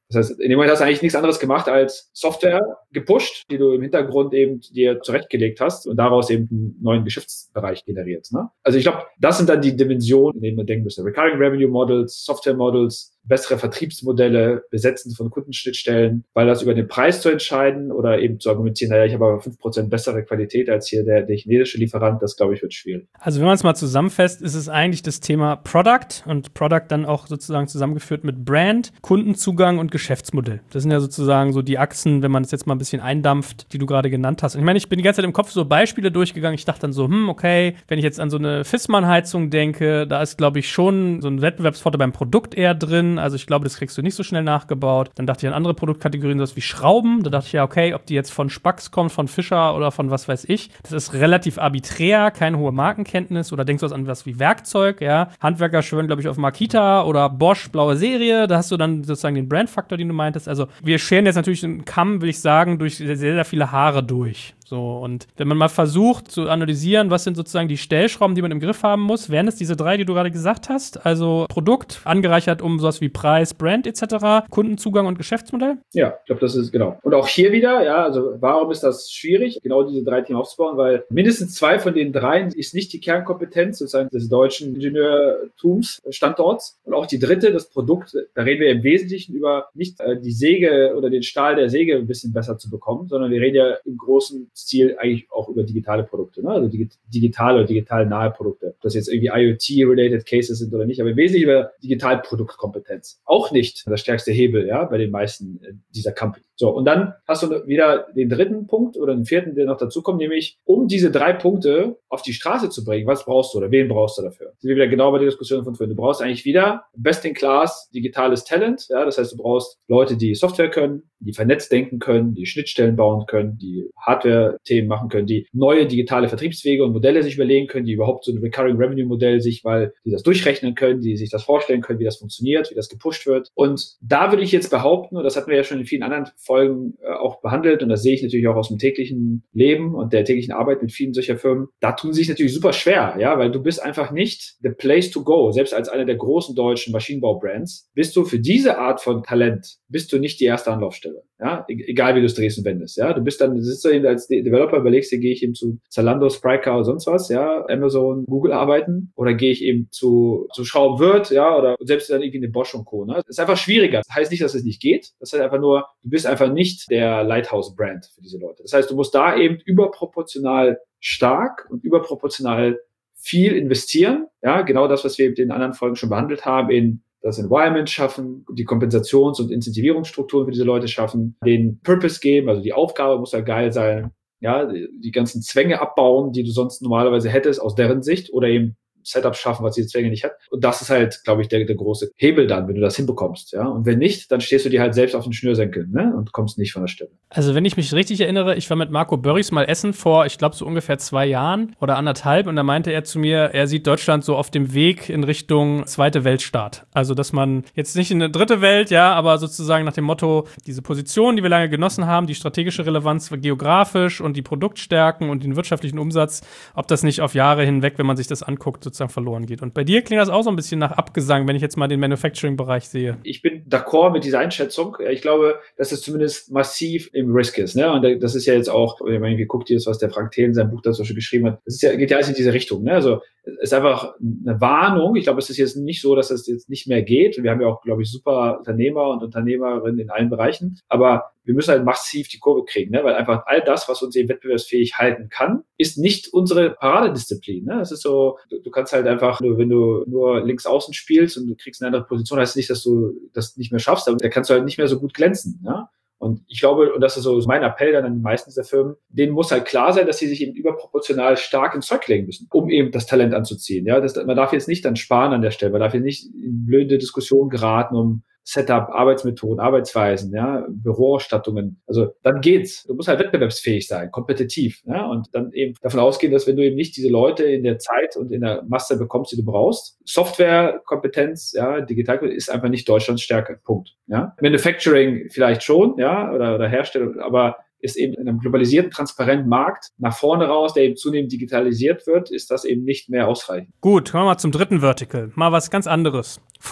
Speaker 2: Das heißt, in dem Moment hast du eigentlich nichts anderes gemacht als Software gepusht, die du im Hintergrund eben dir zurechtgelegt hast und daraus eben einen neuen Geschäftsbereich generiert. Ne? Also ich glaube, das sind dann die Dimensionen, in denen man denken müsste. Recurring Revenue Models, Software Models, bessere Vertriebsmodelle, Besetzen von Kundenschnittstellen, weil das über den Preis zu entscheiden oder eben zu argumentieren, naja, ich habe aber fünf Prozent bessere Qualität als hier der, der chinesische Lieferant, das glaube ich wird schwierig.
Speaker 1: Also wenn man es mal zusammenfasst, ist es eigentlich das Thema Product und Product dann auch sozusagen zusammengeführt mit Brand, Kundenzugang und Geschäftsmodell. Das sind ja sozusagen so die Achsen, wenn man es jetzt mal ein bisschen eindampft, die du gerade genannt hast. Und ich meine, ich bin die ganze Zeit im Kopf so Beispiele durchgegangen. Ich dachte dann so, hm, okay, wenn ich jetzt an so eine Fissmann-Heizung denke, da ist, glaube ich, schon so ein Wettbewerbsvorteil beim Produkt eher drin. Also ich glaube, das kriegst du nicht so schnell nachgebaut. Dann dachte ich an andere Produktkategorien, sowas wie Schrauben. Da dachte ich ja, okay, ob die jetzt von Spax kommt, von Fischer oder von was weiß ich. Das ist relativ arbiträr, keine hohe Markenkenntnis. Oder denkst du an was wie Werkzeug, ja. Handwerker schwören, glaube ich, auf Makita oder Bosch, blaue Serie. Da hast du dann sozusagen den Brandfaktor, den du meintest. Also wir scheren jetzt natürlich einen Kamm, will ich sagen, durch sehr, sehr viele Haare durch. So, und wenn man mal versucht zu analysieren, was sind sozusagen die Stellschrauben, die man im Griff haben muss, wären es diese drei, die du gerade gesagt hast? Also Produkt, angereichert um sowas wie Preis, Brand et cetera, Kundenzugang und Geschäftsmodell?
Speaker 2: Ja, ich glaube, das ist genau. Und auch hier wieder, ja, also warum ist das schwierig, genau diese drei Themen aufzubauen? Weil mindestens zwei von den dreien ist nicht die Kernkompetenz sozusagen des deutschen Ingenieurtums, Standorts. Und auch die dritte, das Produkt, da reden wir im Wesentlichen über nicht äh, die Säge oder den Stahl der Säge ein bisschen besser zu bekommen, sondern wir reden ja im großen Ziel eigentlich auch über digitale Produkte, ne? Also dig- digitale oder digital nahe Produkte. Ob das jetzt irgendwie IoT-related Cases sind oder nicht, aber im Wesentlichen über Digitalproduktkompetenz. Auch nicht der stärkste Hebel, ja, bei den meisten äh, dieser Company. So, und dann hast du wieder den dritten Punkt oder den vierten, der noch dazu kommt, nämlich um diese drei Punkte auf die Straße zu bringen, was brauchst du oder wen brauchst du dafür? Sind wir wieder genau bei der Diskussion von vorhin. Du brauchst eigentlich wieder best-in-class digitales Talent, ja, das heißt, du brauchst Leute, die Software können, die vernetzt denken können, die Schnittstellen bauen können, die Hardware-Themen machen können, die neue digitale Vertriebswege und Modelle sich überlegen können, die überhaupt so ein Recurring Revenue Modell sich, weil die das durchrechnen können, die sich das vorstellen können, wie das funktioniert, wie das gepusht wird. Und da würde ich jetzt behaupten, und das hatten wir ja schon in vielen anderen Folgen äh, auch behandelt, und das sehe ich natürlich auch aus dem täglichen Leben und der täglichen Arbeit mit vielen solcher Firmen, da tun sie sich natürlich super schwer, ja, weil du bist einfach nicht the place to go. Selbst als einer der großen deutschen Maschinenbau-Brands bist du für diese Art von Talent, bist du nicht die erste Anlaufstelle. Ja, e- egal wie du es drehst und wendest, ja. Du bist dann, du sitzt da eben als De- Developer, überlegst dir, gehe ich eben zu Zalando, Spryker oder sonst was, ja, Amazon, Google arbeiten, oder gehe ich eben zu, zu Schraubenwirt, ja, oder selbst dann irgendwie eine Bosch und Co., ne. Das ist einfach schwieriger. Das heißt nicht, dass es nicht geht. Das heißt einfach nur, du bist einfach nicht der Lighthouse-Brand für diese Leute. Das heißt, du musst da eben überproportional stark und überproportional viel investieren, ja, genau das, was wir in den anderen Folgen schon behandelt haben, in das Environment schaffen, die Kompensations- und Incentivierungsstrukturen für diese Leute schaffen, den Purpose geben, also die Aufgabe muss ja geil sein, ja, die, die ganzen Zwänge abbauen, die du sonst normalerweise hättest aus deren Sicht, oder eben Setup schaffen, was diese Zwänge nicht hat. Und das ist halt, glaube ich, der, der große Hebel dann, wenn du das hinbekommst, ja. Und wenn nicht, dann stehst du dir halt selbst auf den Schnürsenkeln, ne, und kommst nicht von der Stelle.
Speaker 1: Also wenn ich mich richtig erinnere, ich war mit Marco Börries mal essen vor, ich glaube, so ungefähr zwei Jahren oder anderthalb, und da meinte er zu mir, er sieht Deutschland so auf dem Weg in Richtung zweite Weltstaat. Also, dass man jetzt nicht in eine dritte Welt, ja, aber sozusagen nach dem Motto, diese Position, die wir lange genossen haben, die strategische Relevanz geografisch und die Produktstärken und den wirtschaftlichen Umsatz, ob das nicht auf Jahre hinweg, wenn man sich das anguckt, sozusagen verloren geht. Und bei dir klingt das auch so ein bisschen nach Abgesang, wenn ich jetzt mal den Manufacturing-Bereich sehe.
Speaker 2: Ich bin d'accord mit dieser Einschätzung. Ich glaube, dass es zumindest massiv im Risk ist, ne? Und das ist ja jetzt auch, wenn man irgendwie guckt, hier ist, was der Frank Thelen in seinem Buch dazu schon geschrieben hat. Das ist ja, geht ja alles in diese Richtung, ne? Also, es ist einfach eine Warnung. Ich glaube, es ist jetzt nicht so, dass es jetzt nicht mehr geht. Wir haben ja auch, glaube ich, super Unternehmer und Unternehmerinnen in allen Bereichen. Aber wir müssen halt massiv die Kurve kriegen, ne? Weil einfach all das, was uns eben wettbewerbsfähig halten kann, ist nicht unsere Paradedisziplin, ne? Das ist so, du, du kannst halt einfach, wenn du nur links außen spielst und du kriegst eine andere Position, heißt nicht, dass du das nicht mehr schaffst, aber da kannst du halt nicht mehr so gut glänzen, ne? Und ich glaube, und das ist so mein Appell dann an die meisten dieser Firmen, denen muss halt klar sein, dass sie sich eben überproportional stark ins Zeug legen müssen, um eben das Talent anzuziehen. Ja, das, man darf jetzt nicht dann sparen an der Stelle, man darf jetzt nicht in blöde Diskussionen geraten um Setup, Arbeitsmethoden, Arbeitsweisen, ja, Büroausstattungen. Also dann geht's. Du musst halt wettbewerbsfähig sein, kompetitiv, ja, und dann eben davon ausgehen, dass wenn du eben nicht diese Leute in der Zeit und in der Masse bekommst, die du brauchst, Softwarekompetenz, ja, digital ist einfach nicht Deutschlands Stärke. Punkt. Ja, Manufacturing vielleicht schon, ja, oder, oder Herstellung, aber ist eben in einem globalisierten, transparenten Markt nach vorne raus, der eben zunehmend digitalisiert wird, ist das eben nicht mehr ausreichend.
Speaker 1: Gut, kommen wir mal zum dritten Vertical. Mal was ganz anderes. Food.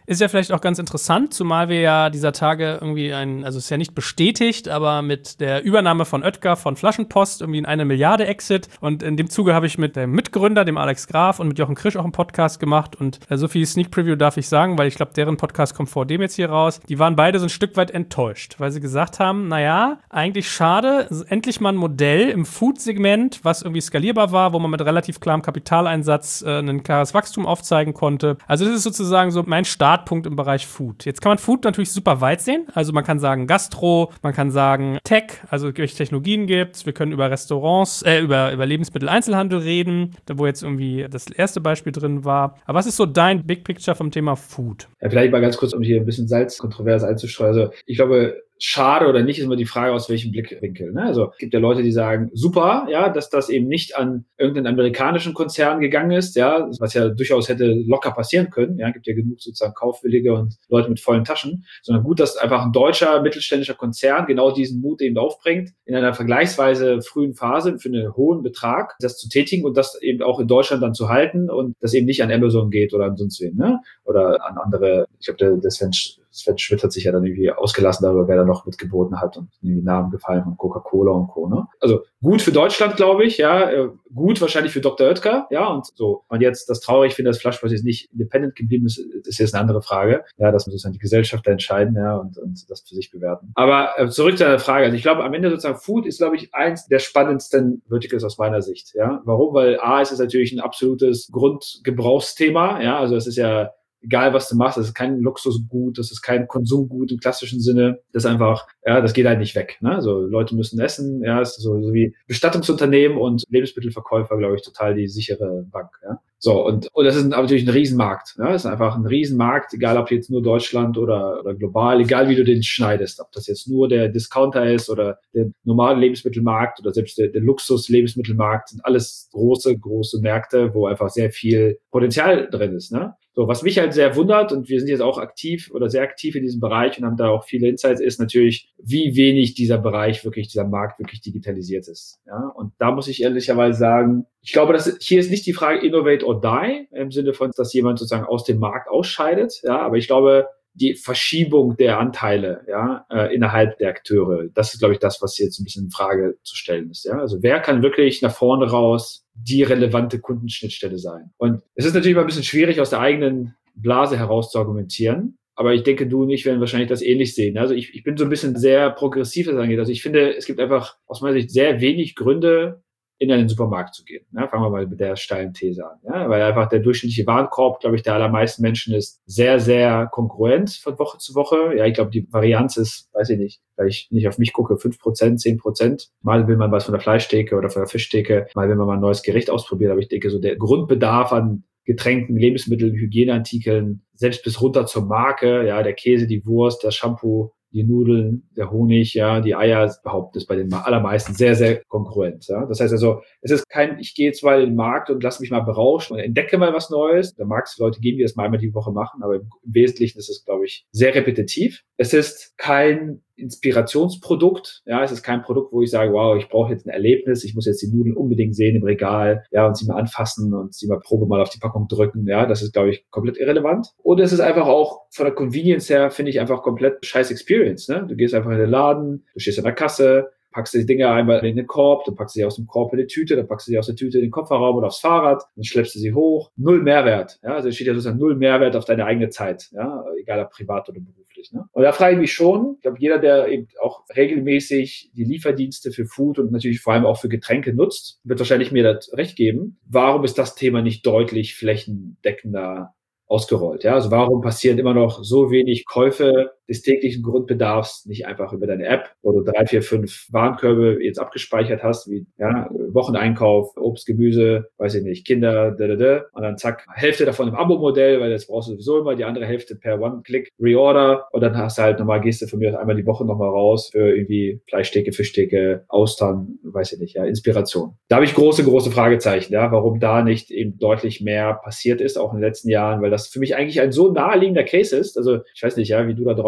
Speaker 1: Ist ja vielleicht auch ganz interessant, zumal wir ja dieser Tage irgendwie ein, also es ist ja nicht bestätigt, aber mit der Übernahme von Oetker von Flaschenpost irgendwie in eine Milliarde Exit. Und in dem Zuge habe ich mit dem Mitgründer, dem Alex Graf und mit Jochen Krisch auch einen Podcast gemacht. Und äh, so viel Sneak Preview darf ich sagen, weil ich glaube, deren Podcast kommt vor dem jetzt hier raus. Die waren beide so ein Stück weit enttäuscht, weil sie gesagt haben, naja, eigentlich schade, endlich mal ein Modell im Food-Segment, was irgendwie skalierbar war, wo man mit relativ klarem Kapitaleinsatz äh, ein klares Wachstum aufzeigen konnte. Also das ist sozusagen so mein Startpunkt im Bereich Food. Jetzt kann man Food natürlich super weit sehen. Also man kann sagen Gastro, man kann sagen Tech, also welche Technologien gibt's. Wir können über Restaurants, äh, über, über Lebensmitteleinzelhandel reden, da wo jetzt irgendwie das erste Beispiel drin war. Aber was ist so dein Big Picture vom Thema Food?
Speaker 2: Ja, vielleicht mal ganz kurz, um hier ein bisschen Salz kontrovers einzustreuen. Also ich glaube, schade oder nicht, ist immer die Frage, aus welchem Blickwinkel. Ne? Also es gibt ja Leute, die sagen, super, ja, dass das eben nicht an irgendeinen amerikanischen Konzern gegangen ist, ja, was ja durchaus hätte locker passieren können. Ja, gibt ja genug sozusagen Kaufwillige und Leute mit vollen Taschen, sondern gut, dass einfach ein deutscher mittelständischer Konzern genau diesen Mut eben aufbringt, in einer vergleichsweise frühen Phase für einen hohen Betrag das zu tätigen und das eben auch in Deutschland dann zu halten und das eben nicht an Amazon geht oder an sonst wen, ne? Oder an andere. Ich glaube, der, der Sven Sven Schmidt hat sich ja dann irgendwie ausgelassen darüber, wer da noch mitgeboten hat und irgendwie Namen gefallen von Coca-Cola und Co. Ne? Also gut für Deutschland, glaube ich, ja, gut wahrscheinlich für Doktor Oetker, ja, und so. Und jetzt das traurig finde, dass Flaschenpost jetzt nicht independent geblieben ist, ist jetzt eine andere Frage. Ja, das muss sozusagen die Gesellschaft entscheiden, ja, und, und das für sich bewerten. Aber äh, zurück zu der Frage. Also ich glaube, am Ende sozusagen Food ist, glaube ich, eins der spannendsten Verticals aus meiner Sicht, ja. Warum? Weil A, ist es natürlich ein absolutes Grundgebrauchsthema, ja, also es ist ja egal, was du machst, das ist kein Luxusgut, das ist kein Konsumgut im klassischen Sinne. Das ist einfach, ja, das geht halt nicht weg. Ne? Also Leute müssen essen, ja, ist so, so wie Bestattungsunternehmen und Lebensmittelverkäufer, glaube ich, total die sichere Bank. Ja? So, und, und das ist natürlich ein Riesenmarkt. Ja? Das ist einfach ein Riesenmarkt, egal ob jetzt nur Deutschland oder, oder global, egal wie du den schneidest. Ob das jetzt nur der Discounter ist oder der normale Lebensmittelmarkt oder selbst der, der Luxus-Lebensmittelmarkt, sind alles große, große Märkte, wo einfach sehr viel Potenzial drin ist. Ne? So, was mich halt sehr wundert, und wir sind jetzt auch aktiv oder sehr aktiv in diesem Bereich und haben da auch viele Insights, ist natürlich, wie wenig dieser Bereich wirklich, dieser Markt wirklich digitalisiert ist. Ja, und da muss ich ehrlicherweise sagen, ich glaube, dass hier ist nicht die Frage innovate or die, im Sinne von, dass jemand sozusagen aus dem Markt ausscheidet. Ja, aber ich glaube, die Verschiebung der Anteile, ja, äh, innerhalb der Akteure, das ist, glaube ich, das, was jetzt ein bisschen in Frage zu stellen ist. Ja, also wer kann wirklich nach vorne raus die relevante Kundenschnittstelle sein? Und es ist natürlich mal ein bisschen schwierig, aus der eigenen Blase heraus zu argumentieren. Aber ich denke, du und ich werden wahrscheinlich das ähnlich sehen. Also ich, ich bin so ein bisschen sehr progressiv, was das angeht. Also ich finde, es gibt einfach aus meiner Sicht sehr wenig Gründe, in einen Supermarkt zu gehen. Ja, fangen wir mal mit der steilen These an. Ja, weil einfach der durchschnittliche Warenkorb, glaube ich, der allermeisten Menschen ist sehr, sehr kongruent von Woche zu Woche. Ja, ich glaube, die Varianz ist, weiß ich nicht, weil ich nicht auf mich gucke, fünf Prozent, zehn Prozent. Mal will man was von der Fleischtheke oder von der Fischtheke, mal will man mal ein neues Gericht ausprobieren. Aber ich denke, so der Grundbedarf an Getränken, Lebensmitteln, Hygieneartikeln, selbst bis runter zur Marke, ja, der Käse, die Wurst, das Shampoo, die Nudeln, der Honig, ja, die Eier, überhaupt ist bei den allermeisten sehr, sehr konkurrent. Ja. Das heißt also, es ist kein, ich gehe jetzt mal in den Markt und lass mich mal berauschen und entdecke mal was Neues. Da mag es Leute geben, die das mal einmal die Woche machen, aber im Wesentlichen ist es, glaube ich, sehr repetitiv. Es ist kein Inspirationsprodukt, ja, es ist kein Produkt, wo ich sage, wow, ich brauche jetzt ein Erlebnis, ich muss jetzt die Nudeln unbedingt sehen im Regal, ja, und sie mal anfassen und sie mal Probe mal auf die Packung drücken, ja, das ist, glaube ich, komplett irrelevant. Und es ist einfach auch von der Convenience her, finde ich, einfach komplett scheiß Experience, ne? Du gehst einfach in den Laden, du stehst an der Kasse, packst die Dinger einmal in den Korb, dann packst du sie aus dem Korb in die Tüte, dann packst du sie aus der Tüte in den Kofferraum oder aufs Fahrrad, dann schleppst du sie hoch. Null Mehrwert, ja, also es steht ja sozusagen null Mehrwert auf deine eigene Zeit, ja, egal ob privat oder beruflich, ne? Und da frage ich mich schon, ich glaube, jeder, der eben auch regelmäßig die Lieferdienste für Food und natürlich vor allem auch für Getränke nutzt, wird wahrscheinlich mir das recht geben. Warum ist das Thema nicht deutlich flächendeckender ausgerollt? Ja, also warum passieren immer noch so wenig Käufe des täglichen Grundbedarfs nicht einfach über deine App, wo du drei, vier, fünf Warenkörbe jetzt abgespeichert hast, wie ja, Wocheneinkauf, Obst, Gemüse, weiß ich nicht, Kinder, da, da, da, und dann zack, Hälfte davon im Abo-Modell, weil das brauchst du sowieso immer, die andere Hälfte per One-Click Reorder und dann hast du halt nochmal, gehst du von mir einmal die Woche nochmal raus für irgendwie Fleischtheke, Fischtheke, Austern, weiß ich nicht, ja, Inspiration. Da habe ich große, große Fragezeichen, ja, warum da nicht eben deutlich mehr passiert ist, auch in den letzten Jahren, weil das für mich eigentlich ein so naheliegender Case ist, also ich weiß nicht, ja, wie du da drauf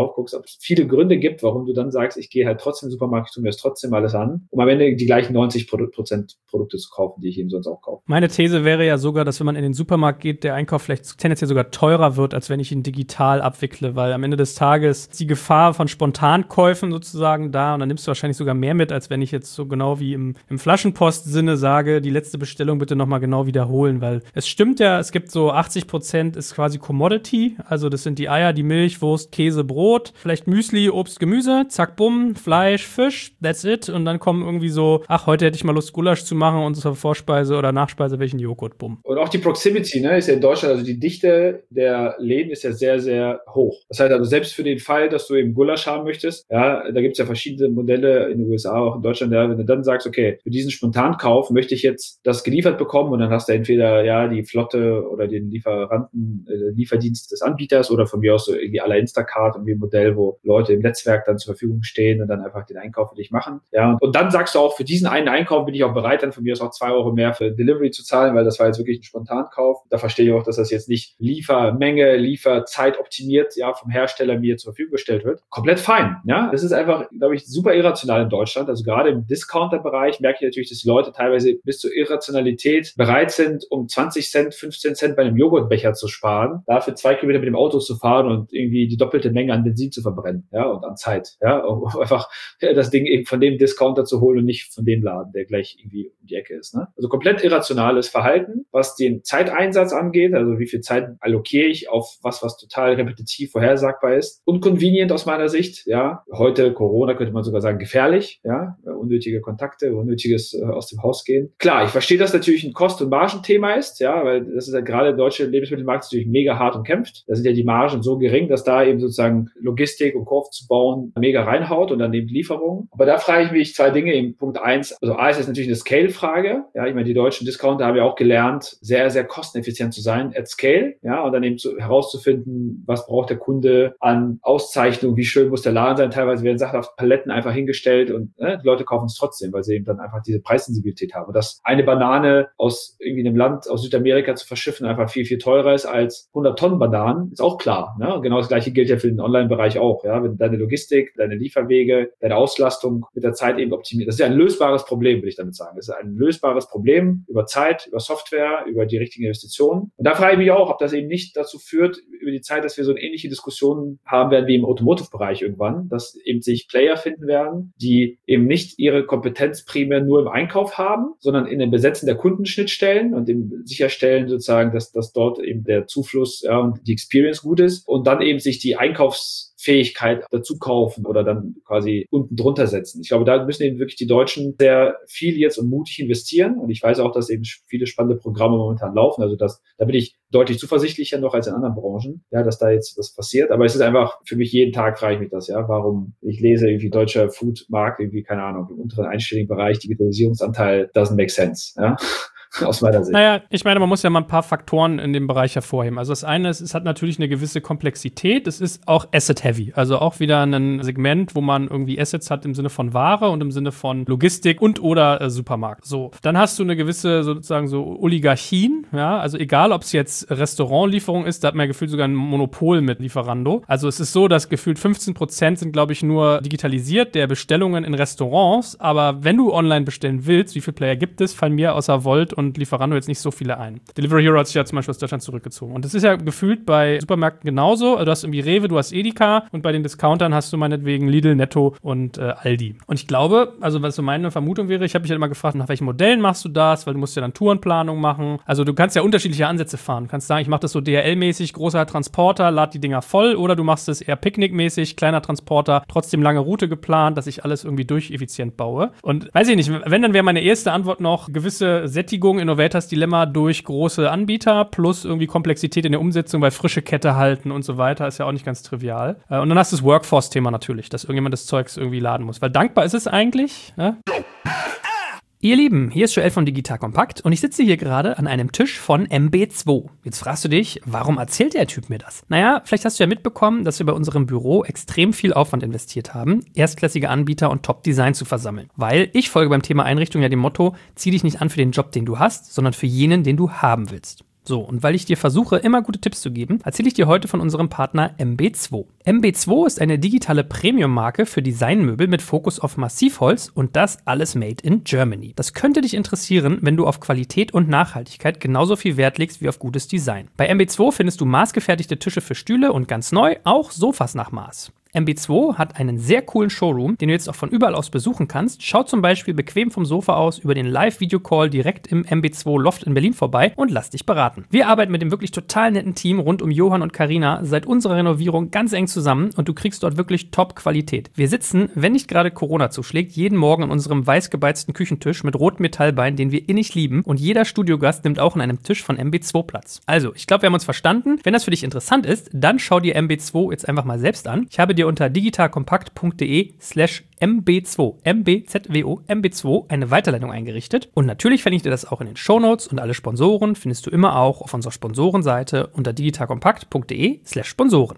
Speaker 2: drauf guckst, ob es viele Gründe gibt, warum du dann sagst, ich gehe halt trotzdem in den Supermarkt, ich tue mir das trotzdem alles an, um am Ende die gleichen neunzig Prozent Produkte zu kaufen, die ich eben sonst auch kaufe.
Speaker 1: Meine These wäre ja sogar, dass wenn man in den Supermarkt geht, der Einkauf vielleicht tendenziell sogar teurer wird, als wenn ich ihn digital abwickle, weil am Ende des Tages ist die Gefahr von Spontankäufen sozusagen da und dann nimmst du wahrscheinlich sogar mehr mit, als wenn ich jetzt so genau wie im, im Flaschenpost-Sinne sage, die letzte Bestellung bitte nochmal genau wiederholen, weil es stimmt ja, es gibt so achtzig Prozent ist quasi Commodity, also das sind die Eier, die Milch, Wurst, Käse, Brot, vielleicht Müsli, Obst, Gemüse, zack, bumm, Fleisch, Fisch, that's it und dann kommen irgendwie so, ach, heute hätte ich mal Lust, Gulasch zu machen und zur Vorspeise oder Nachspeise welchen Joghurt, bumm.
Speaker 2: Und auch die Proximity, ne, ist ja in Deutschland, also die Dichte der Läden ist ja sehr, sehr hoch. Das heißt also, selbst für den Fall, dass du eben Gulasch haben möchtest, ja, da gibt's ja verschiedene Modelle in den U S A, auch in Deutschland, ja, wenn du dann sagst, okay, für diesen Spontankauf möchte ich jetzt das geliefert bekommen und dann hast du entweder, ja, die Flotte oder den Lieferanten, äh, Lieferdienst des Anbieters oder von mir aus so irgendwie à la Instacart, irgendwie ein Modell, wo Leute im Netzwerk dann zur Verfügung stehen und dann einfach den Einkauf für dich machen, ja, und, und dann sagst du auch, für diesen einen Einkauf bin ich auch bereit, dann von mir aus auch zwei Euro mehr für Delivery zu zahlen, weil das war jetzt wirklich ein Spontankauf. Da verstehe ich auch, dass das jetzt nicht Liefermenge, Lieferzeit optimiert, ja, vom Hersteller mir zur Verfügung gestellt wird. Komplett fein, ja. Das ist einfach, glaube ich, super irrational in Deutschland. Also gerade im Discounter-Bereich merke ich natürlich, dass die Leute teilweise bis zur Irrationalität bereit sind, um zwanzig Cent, fünfzehn Cent bei einem Joghurtbecher zu sparen, dafür zwei Kilometer mit dem Auto zu fahren und irgendwie die doppelte Menge an Benzin zu verbrennen, ja, und an Zeit, ja, um einfach das Ding eben von dem Discounter zu holen und nicht von dem Laden, der gleich irgendwie um die Ecke ist, ne? Also komplett irrationales Verhalten, was den Zeiteinsatz angeht, also wie viel Zeit allokiere ich auf was, was total repetitiv vorhersagbar ist. Unconvenient aus meiner Sicht, ja. Heute Corona könnte man sogar sagen gefährlich, ja. Unnötige Kontakte, unnötiges äh, aus dem Haus gehen. Klar, ich verstehe, dass natürlich ein Kost- und Margenthema ist, ja, weil das ist ja gerade der deutsche Lebensmittelmarkt natürlich mega hart und kämpft. Da sind ja die Margen so gering, dass da eben sozusagen Logistik und Co. zu bauen mega reinhaut und dann eben Lieferungen. Aber da frage ich mich zwei Dinge. Eben Punkt eins, also A ist jetzt natürlich eine Scale-Frage. Ja, ich meine, die deutschen Discounter haben ja auch gelernt, sehr, sehr kosteneffizient zu sein at Scale, ja, und dann eben zu, herauszufinden, was braucht der Kunde an Auszeichnung, wie schön muss der Laden sein. Teilweise werden Sachen auf Paletten einfach hingestellt und ne, die Leute kaufen es trotzdem, weil sie eben dann einfach diese Preissensibilität haben. Und dass eine Banane aus irgendwie einem Land aus Südamerika zu verschiffen einfach viel, viel teurer ist als hundert Tonnen Bananen, ist auch klar. Ne? Und genau das Gleiche gilt ja für den Online-Bereich auch. Ja? Wenn deine Logistik, deine Lieferwege, deine Auslastung mit der Zeit eben optimiert. Das ist ja ein lösbares Problem, will ich damit sagen. Das ist ein lösbares Problem über Zeit, über Software, über die richtigen Investitionen. Und da frage ich mich auch, ob das eben nicht dazu führt, über die Zeit, dass wir so eine ähnliche Diskussion haben werden wie im Automotive-Bereich irgendwann, dass eben sich Player finden werden, die eben nicht ihre Kompetenz primär nur im Einkauf haben, sondern in dem Besetzen der Kundenschnittstellen und dem Sicherstellen sozusagen, dass, dass dort eben der Zufluss ja, und die Experience gut ist und dann eben sich die Einkaufs Fähigkeit dazu kaufen oder dann quasi unten drunter setzen. Ich glaube, da müssen eben wirklich die Deutschen sehr viel jetzt und mutig investieren. Und ich weiß auch, dass eben viele spannende Programme momentan laufen. Also das, da bin ich deutlich zuversichtlicher noch als in anderen Branchen, ja, dass da jetzt was passiert. Aber es ist einfach für mich jeden Tag frage ich mich das, ja, warum ich lese irgendwie deutscher Foodmarkt irgendwie, keine Ahnung, im unteren einstelligen Bereich, Digitalisierungsanteil doesn't make sense, ja. Aus meiner Sicht.
Speaker 1: Naja, ich meine, man muss ja mal ein paar Faktoren in dem Bereich hervorheben. Also das eine ist, es hat natürlich eine gewisse Komplexität. Es ist auch asset-heavy. Also auch wieder ein Segment, wo man irgendwie Assets hat im Sinne von Ware und im Sinne von Logistik und oder äh, Supermarkt. So, dann hast du eine gewisse sozusagen so Oligarchien. Ja, also egal, ob es jetzt Restaurantlieferung ist, da hat man ja gefühlt sogar ein Monopol mit Lieferando. Also es ist so, dass gefühlt fünfzehn Prozent sind, glaube ich, nur digitalisiert der Bestellungen in Restaurants. Aber wenn du online bestellen willst, wie viele Player gibt es, fallen mir außer Volt und und Lieferando jetzt nicht so viele ein. Delivery Hero hat sich ja zum Beispiel aus Deutschland zurückgezogen. Und das ist ja gefühlt bei Supermärkten genauso. Also du hast irgendwie Rewe, du hast Edeka und bei den Discountern hast du meinetwegen Lidl, Netto und äh, Aldi. Und ich glaube, also was so meine Vermutung wäre, ich habe mich ja immer gefragt, nach welchen Modellen machst du das? Weil du musst ja dann Tourenplanung machen. Also du kannst ja unterschiedliche Ansätze fahren. Du kannst sagen, ich mache das so D H L-mäßig, großer Transporter, lad die Dinger voll. Oder du machst es eher Picknick-mäßig, kleiner Transporter, trotzdem lange Route geplant, dass ich alles irgendwie durcheffizient baue. Und weiß ich nicht, wenn, dann wäre meine erste Antwort noch gewisse Sättigung, Innovators Dilemma durch große Anbieter plus irgendwie Komplexität in der Umsetzung, weil frische Kette halten und so weiter ist ja auch nicht ganz trivial. Und dann hast du das Workforce-Thema natürlich, dass irgendjemand das Zeugs irgendwie laden muss. Weil dankbar ist es eigentlich, ne? Ihr Lieben, hier ist Joel von Digital Kompakt und ich sitze hier gerade an einem Tisch von M B zwei. Jetzt fragst du dich, warum erzählt der Typ mir das? Naja, vielleicht hast du ja mitbekommen, dass wir bei unserem Büro extrem viel Aufwand investiert haben, erstklassige Anbieter und Top-Design zu versammeln. Weil ich folge beim Thema Einrichtung ja dem Motto, zieh dich nicht an für den Job, den du hast, sondern für jenen, den du haben willst. So, und weil ich dir versuche, immer gute Tipps zu geben, erzähle ich dir heute von unserem Partner M B zwei. M B zwei ist eine digitale Premium-Marke für Designmöbel mit Fokus auf Massivholz und das alles made in Germany. Das könnte dich interessieren, wenn du auf Qualität und Nachhaltigkeit genauso viel Wert legst wie auf gutes Design. Bei M B zwei findest du maßgefertigte Tische für Stühle und ganz neu auch Sofas nach Maß. M B zwei hat einen sehr coolen Showroom, den du jetzt auch von überall aus besuchen kannst. Schau zum Beispiel bequem vom Sofa aus über den Live-Video-Call direkt im M B zwei Loft in Berlin vorbei und lass dich beraten. Wir arbeiten mit dem wirklich total netten Team rund um Johann und Carina seit unserer Renovierung ganz eng zusammen und du kriegst dort wirklich Top-Qualität. Wir sitzen, wenn nicht gerade Corona zuschlägt, jeden Morgen an unserem weiß gebeizten Küchentisch mit rotem Metallbein, den wir innig lieben, und jeder Studiogast nimmt auch an einem Tisch von M B zwei Platz. Also, ich glaube, wir haben uns verstanden. Wenn das für dich interessant ist, dann schau dir M B zwei jetzt einfach mal selbst an. Ich habe dir unter digitalkompakt.de slash mb2, mbzwo, mb2 eine Weiterleitung eingerichtet. Und natürlich verlinke ich dir das auch in den Shownotes und alle Sponsoren findest du immer auch auf unserer Sponsorenseite unter digitalkompakt.de slash Sponsoren.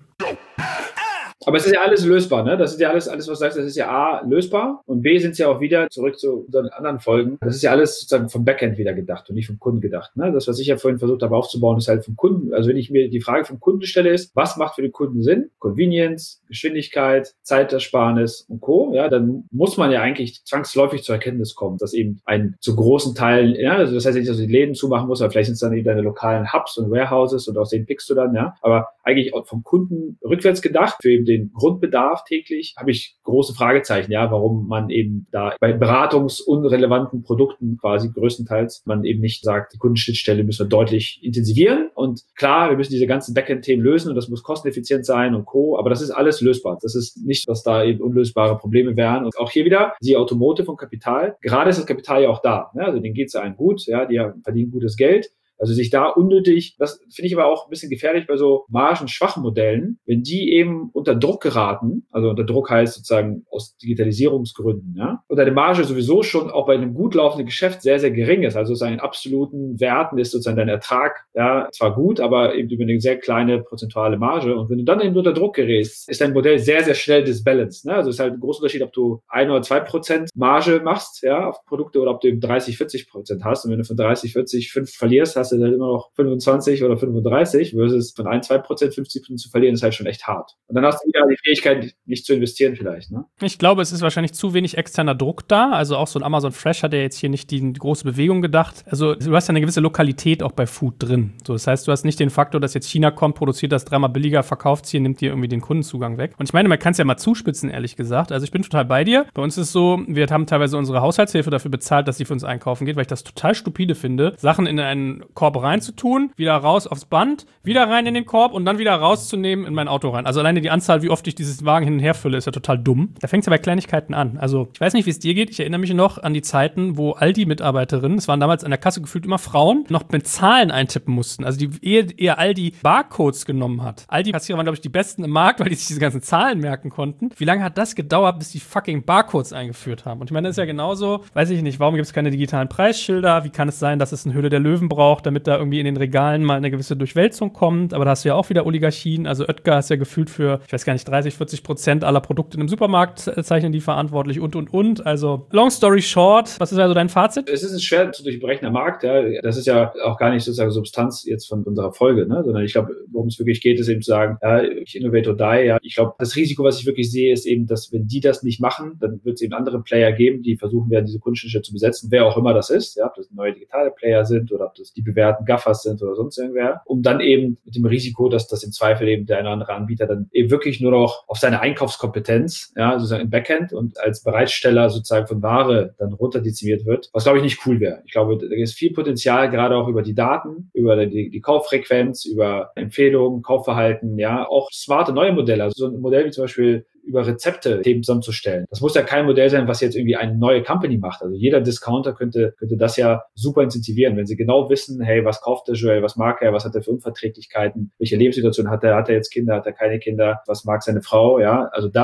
Speaker 2: Aber es ist ja alles lösbar, ne? Das ist ja alles, alles, was du sagst, das ist ja A, lösbar und B, sind es ja auch wieder, zurück zu unseren anderen Folgen, das ist ja alles sozusagen vom Backend wieder gedacht und nicht vom Kunden gedacht, ne? Das, was ich ja vorhin versucht habe aufzubauen, ist halt vom Kunden, also wenn ich mir die Frage vom Kunden stelle, ist, was macht für den Kunden Sinn? Convenience, Geschwindigkeit, Zeitersparnis und Co., ja, dann muss man ja eigentlich zwangsläufig zur Erkenntnis kommen, dass eben ein zu großen Teil, ja, also das heißt nicht, dass du die Läden zumachen musst, aber vielleicht sind es dann eben deine lokalen Hubs und Warehouses und aus denen pickst du dann, ja, aber eigentlich auch vom Kunden rückwärts gedacht, für eben den Grundbedarf täglich, habe ich große Fragezeichen, ja, warum man eben da bei beratungsunrelevanten Produkten quasi größtenteils man eben nicht sagt, die Kundenschnittstelle müssen wir deutlich intensivieren und klar, wir müssen diese ganzen Backend-Themen lösen und das muss kosteneffizient sein und Co., aber das ist alles lösbar. Das ist nicht, dass da eben unlösbare Probleme wären und auch hier wieder, die Automotive und Kapital, gerade ist das Kapital ja auch da, ne? Also denen geht es ja allen gut, ja, die verdienen gutes Geld. Also sich da unnötig, das finde ich aber auch ein bisschen gefährlich bei so margenschwachen Modellen, wenn die eben unter Druck geraten, also unter Druck heißt sozusagen aus Digitalisierungsgründen, ja, und deine Marge sowieso schon auch bei einem gut laufenden Geschäft sehr, sehr gering ist, also sozusagen in absoluten Werten ist sozusagen dein Ertrag, ja, zwar gut, aber eben über eine sehr kleine prozentuale Marge und wenn du dann eben unter Druck gerätst, ist dein Modell sehr, sehr schnell disbalanced, ne, also es ist halt ein großer Unterschied, ob du ein oder zwei Prozent Marge machst, ja, auf Produkte oder ob du eben dreißig, vierzig Prozent hast und wenn du von dreißig, vierzig, fünf verlierst, hast du dann immer noch fünfundzwanzig oder fünfunddreißig versus von ein, zwei Prozent, fünfzig Prozent zu verlieren, ist halt schon echt hart. Und dann hast du wieder die Fähigkeit, nicht zu investieren vielleicht, ne?
Speaker 1: Ich glaube, es ist wahrscheinlich zu wenig externer Druck da. Also auch so ein Amazon Fresh hat ja jetzt hier nicht die große Bewegung gedacht. Also du hast ja eine gewisse Lokalität auch bei Food drin. So, das heißt, du hast nicht den Faktor, dass jetzt China kommt, produziert das dreimal billiger, verkauft es hier, nimmt dir irgendwie den Kundenzugang weg. Und ich meine, man kann es ja mal zuspitzen, ehrlich gesagt. Also ich bin total bei dir. Bei uns ist es so, wir haben teilweise unsere Haushaltshilfe dafür bezahlt, dass sie für uns einkaufen geht, weil ich das total stupide finde, Sachen in einen Korb reinzutun, wieder raus aufs Band, wieder rein in den Korb und dann wieder rauszunehmen in mein Auto rein. Also alleine die Anzahl, wie oft ich dieses Wagen hin und her fülle, ist ja total dumm. Da fängt es ja bei Kleinigkeiten an. Also ich weiß nicht, wie es dir geht. Ich erinnere mich noch an die Zeiten, wo Aldi-Mitarbeiterinnen, es waren damals an der Kasse gefühlt immer Frauen, noch mit Zahlen eintippen mussten. Also die ehe, ehe Aldi Barcodes genommen hat. Aldi-Kassierer waren, glaube ich, die besten im Markt, weil die sich diese ganzen Zahlen merken konnten. Wie lange hat das gedauert, bis die fucking Barcodes eingeführt haben? Und ich meine, das ist ja genauso, weiß ich nicht, warum gibt es keine digitalen Preisschilder? Wie kann es sein, dass es eine Höhle der Löwen braucht, damit da irgendwie in den Regalen mal eine gewisse Durchwälzung kommt? Aber da hast du ja auch wieder Oligarchien. Also Oetker ist ja gefühlt für, ich weiß gar nicht, dreißig, vierzig Prozent aller Produkte im Supermarkt äh, zeichnen die verantwortlich und, und, und. Also long story short, was ist also dein Fazit?
Speaker 2: Es ist ein schwer zu durchbrechender Markt, ja. Das ist ja auch gar nicht sozusagen Substanz jetzt von unserer Folge, ne? Sondern ich glaube, worum es wirklich geht, ist eben zu sagen, ja, ich innovate or die, ja. Ich glaube, das Risiko, was ich wirklich sehe, ist eben, dass wenn die das nicht machen, dann wird es eben andere Player geben, die versuchen werden, diese Kundenschnittstelle zu besetzen, wer auch immer das ist, ja, ob das neue digitale Player sind oder ob das die bewährten Gaffers sind oder sonst irgendwer, um dann eben mit dem Risiko, dass das im Zweifel eben der eine oder andere Anbieter dann eben wirklich nur noch auf seine Einkaufskompetenz, ja, sozusagen im Backend und als Bereitsteller sozusagen von Ware dann runterdezimiert wird, was glaube ich nicht cool wäre. Ich glaube, da ist viel Potenzial, gerade auch über die Daten, über die, die Kauffrequenz, über Empfehlungen, Kaufverhalten, ja, auch smarte neue Modelle, also so ein Modell wie zum Beispiel über Rezepte Themen zusammenzustellen. Das muss ja kein Modell sein, was jetzt irgendwie eine neue Company macht. Also jeder Discounter könnte könnte das ja super incentivieren, wenn sie genau wissen, hey, was kauft der Joel, was mag er, was hat er für Unverträglichkeiten, welche Lebenssituation hat er, hat er jetzt Kinder, hat er keine Kinder, was mag seine Frau, ja. Also da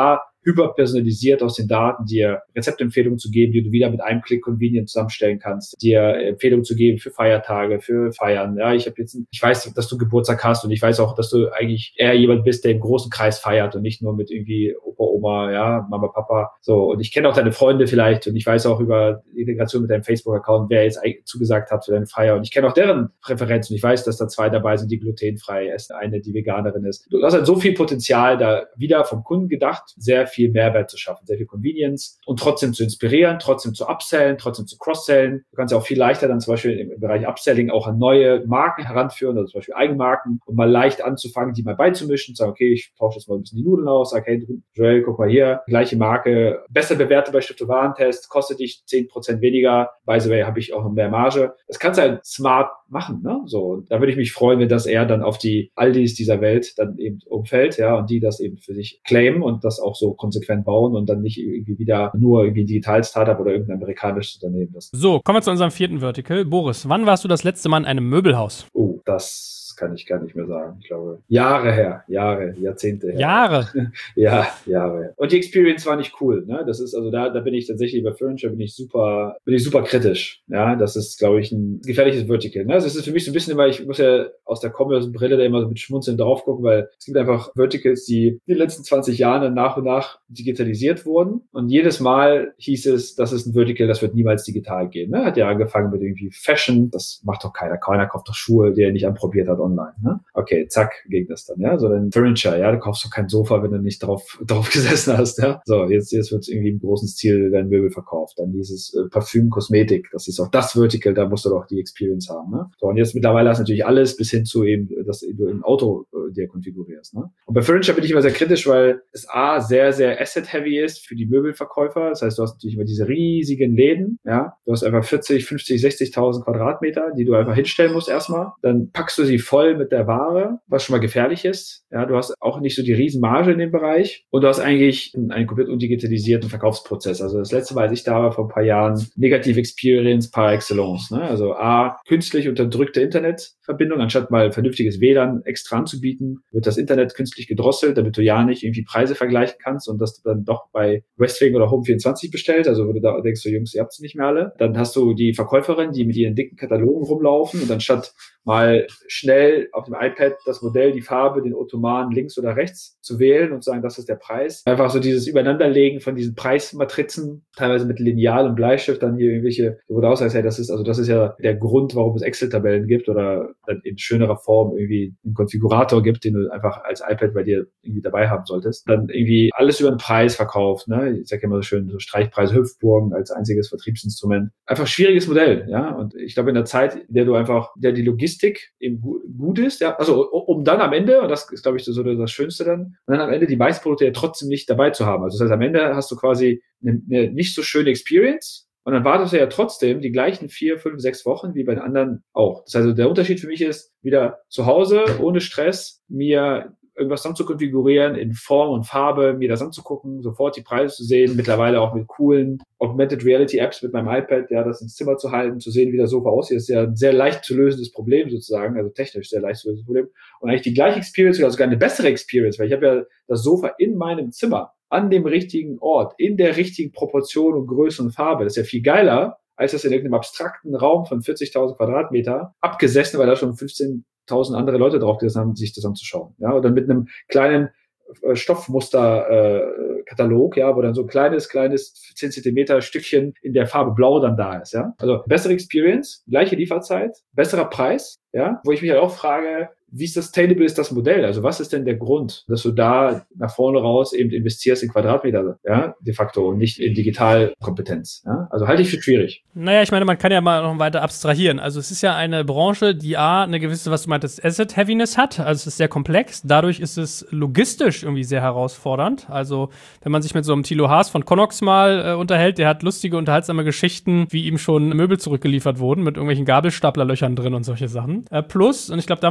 Speaker 2: hyperpersonalisiert aus den Daten dir Rezeptempfehlungen zu geben, die du wieder mit einem Klick convenient zusammenstellen kannst, dir Empfehlungen zu geben für Feiertage, für Feiern. Ja, ich habe jetzt, ich weiß, dass du Geburtstag hast und ich weiß auch, dass du eigentlich eher jemand bist, der im großen Kreis feiert und nicht nur mit irgendwie Opa, Oma, ja, Mama, Papa. So, und ich kenne auch deine Freunde vielleicht und ich weiß auch über die Integration mit deinem Facebook-Account, wer jetzt zugesagt hat für deine Feier. Und ich kenne auch deren Präferenzen. Ich weiß, dass da zwei dabei sind, die glutenfrei essen, eine, die Veganerin ist. Du hast halt so viel Potenzial, da wieder vom Kunden gedacht, sehr viel Mehrwert zu schaffen, sehr viel Convenience und trotzdem zu inspirieren, trotzdem zu upsellen, trotzdem zu cross-sellen. Du kannst ja auch viel leichter dann zum Beispiel im Bereich Upselling auch an neue Marken heranführen, also zum Beispiel Eigenmarken, um mal leicht anzufangen, die mal beizumischen, sagen, okay, ich tausche jetzt mal ein bisschen die Nudeln aus, sag, hey, Joel, guck mal hier, gleiche Marke, besser bewertet bei Stiftung-Warentest, kostet dich zehn Prozent weniger, by the way, habe ich auch mehr Marge. Das kannst du halt smart machen, ne? So, und da würde ich mich freuen, wenn das eher dann auf die Aldis dieser Welt dann eben umfällt, ja, und die das eben für sich claimen und das auch so konsequent bauen und dann nicht irgendwie wieder nur irgendwie ein Digital-Startup oder irgendein amerikanisches Unternehmen. Das
Speaker 1: so, kommen wir zu unserem vierten Vertical. Boris, wann warst du das letzte Mal in einem Möbelhaus?
Speaker 2: Oh, das kann ich gar nicht mehr sagen. Ich glaube, Jahre her, Jahre, Jahrzehnte her.
Speaker 1: Jahre?
Speaker 2: Ja, Jahre. Und die Experience war nicht cool, ne? Das ist, also da, da bin ich tatsächlich bei Furniture bin ich super, bin ich super kritisch. Ja, das ist, glaube ich, ein gefährliches Vertical, ne? Also es ist für mich so ein bisschen immer, ich muss ja aus der Commerce-Brille da immer so mit Schmunzeln drauf gucken, weil es gibt einfach Verticals, die in den letzten zwanzig Jahren dann nach und nach digitalisiert wurden. Und jedes Mal hieß es, das ist ein Vertical, das wird niemals digital gehen, ne? Hat ja angefangen mit irgendwie Fashion. Das macht doch keiner. Keiner kauft doch Schuhe, die er nicht anprobiert hat online, ne? Okay, zack, ging das dann, ja. So dann Furniture, ja, du kaufst doch kein Sofa, wenn du nicht drauf, drauf gesessen hast, ja. So, jetzt, jetzt wird irgendwie im großen Stil dein Möbel verkauft. Dann dieses äh, Parfüm, Kosmetik, das ist auch das Vertical, da musst du doch die Experience haben, ne? So, und jetzt mittlerweile hast du natürlich alles bis hin zu eben, dass du im Auto äh, dir konfigurierst, ne? Und bei Furniture bin ich immer sehr kritisch, weil es A, sehr, sehr asset-heavy ist für die Möbelverkäufer. Das heißt, du hast natürlich immer diese riesigen Läden, ja. Du hast einfach vierzig, fünfzig, sechzigtausend Quadratmeter, die du einfach hinstellen musst erstmal. Dann packst du sie voll mit der Ware, was schon mal gefährlich ist. Ja, du hast auch nicht so die Riesenmarge in dem Bereich und du hast eigentlich einen, einen komplett undigitalisierten Verkaufsprozess. Also das letzte Mal, als ich da war, vor ein paar Jahren, Negative Experience par excellence, ne? Also A, künstlich unterdrückte Internetverbindung, anstatt mal vernünftiges W L A N extra anzubieten, wird das Internet künstlich gedrosselt, damit du ja nicht irgendwie Preise vergleichen kannst und das dann doch bei Westwing oder Home vierundzwanzig bestellt, also wo du da denkst, so Jungs, ihr habt sie nicht mehr alle. Dann hast du die Verkäuferin, die mit ihren dicken Katalogen rumlaufen und anstatt mal schnell auf dem iPad das Modell, die Farbe, den Ottoman links oder rechts zu wählen und zu sagen, das ist der Preis. Einfach so dieses Übereinanderlegen von diesen Preismatrizen, teilweise mit Lineal und Bleistift, dann hier irgendwelche, wo du aussagst, hey, das ist, also das ist ja der Grund, warum es Excel-Tabellen gibt oder dann in schönerer Form irgendwie einen Konfigurator gibt, den du einfach als iPad bei dir irgendwie dabei haben solltest. Dann irgendwie alles über den Preis verkauft, ne? Ich sage immer so schön, so Streichpreise Hüpfburgen als einziges Vertriebsinstrument. Einfach schwieriges Modell, ja? Und ich glaube, in der Zeit, in der du einfach, der die Logistik eben gut ist, ja, also um dann am Ende, und das ist, glaube ich, so das Schönste dann, und dann am Ende die meisten Produkte ja trotzdem nicht dabei zu haben. Also das heißt, am Ende hast du quasi eine, eine nicht so schöne Experience und dann wartest du ja trotzdem die gleichen vier, fünf, sechs Wochen wie bei den anderen auch. Das heißt, also der Unterschied für mich ist, wieder zu Hause, ohne Stress, mir irgendwas dann zu konfigurieren in Form und Farbe, mir das anzugucken, sofort die Preise zu sehen, mittlerweile auch mit coolen Augmented Reality Apps mit meinem iPad, ja, das ins Zimmer zu halten, zu sehen, wie das Sofa aussieht. Das ist ja ein sehr leicht zu lösendes Problem sozusagen, also technisch sehr leicht zu lösendes Problem. Und eigentlich die gleiche Experience, oder sogar eine bessere Experience, weil ich habe ja das Sofa in meinem Zimmer, an dem richtigen Ort, in der richtigen Proportion und Größe und Farbe. Das ist ja viel geiler, als das in irgendeinem abstrakten Raum von vierzigtausend Quadratmeter abgesessen, weil da schon fünfzehntausend andere Leute drauf gesessen haben, sich das anzuschauen. Ja, oder mit einem kleinen äh, Stoffmuster-Katalog, äh, ja, wo dann so ein kleines, kleines zehn Zentimeter Stückchen in der Farbe Blau dann da ist, ja. Also bessere Experience, gleiche Lieferzeit, besserer Preis, ja, wo ich mich halt auch frage, wie sustainable ist das Modell? Also was ist denn der Grund, dass du da nach vorne raus eben investierst in Quadratmeter, ja, de facto und nicht in Digitalkompetenz, ja? Also halte ich für schwierig.
Speaker 1: Naja, ich meine, man kann ja mal noch weiter abstrahieren. Also es ist ja eine Branche, die A, eine gewisse, was du meintest, Asset-Heaviness hat. Also es ist sehr komplex. Dadurch ist es logistisch irgendwie sehr herausfordernd. Also wenn man sich mit so einem Thilo Haas von Connox mal äh, unterhält, der hat lustige, unterhaltsame Geschichten, wie ihm schon Möbel zurückgeliefert wurden mit irgendwelchen Gabelstaplerlöchern drin und solche Sachen. Äh, plus, und ich glaube, da haben wir noch gar nicht drüber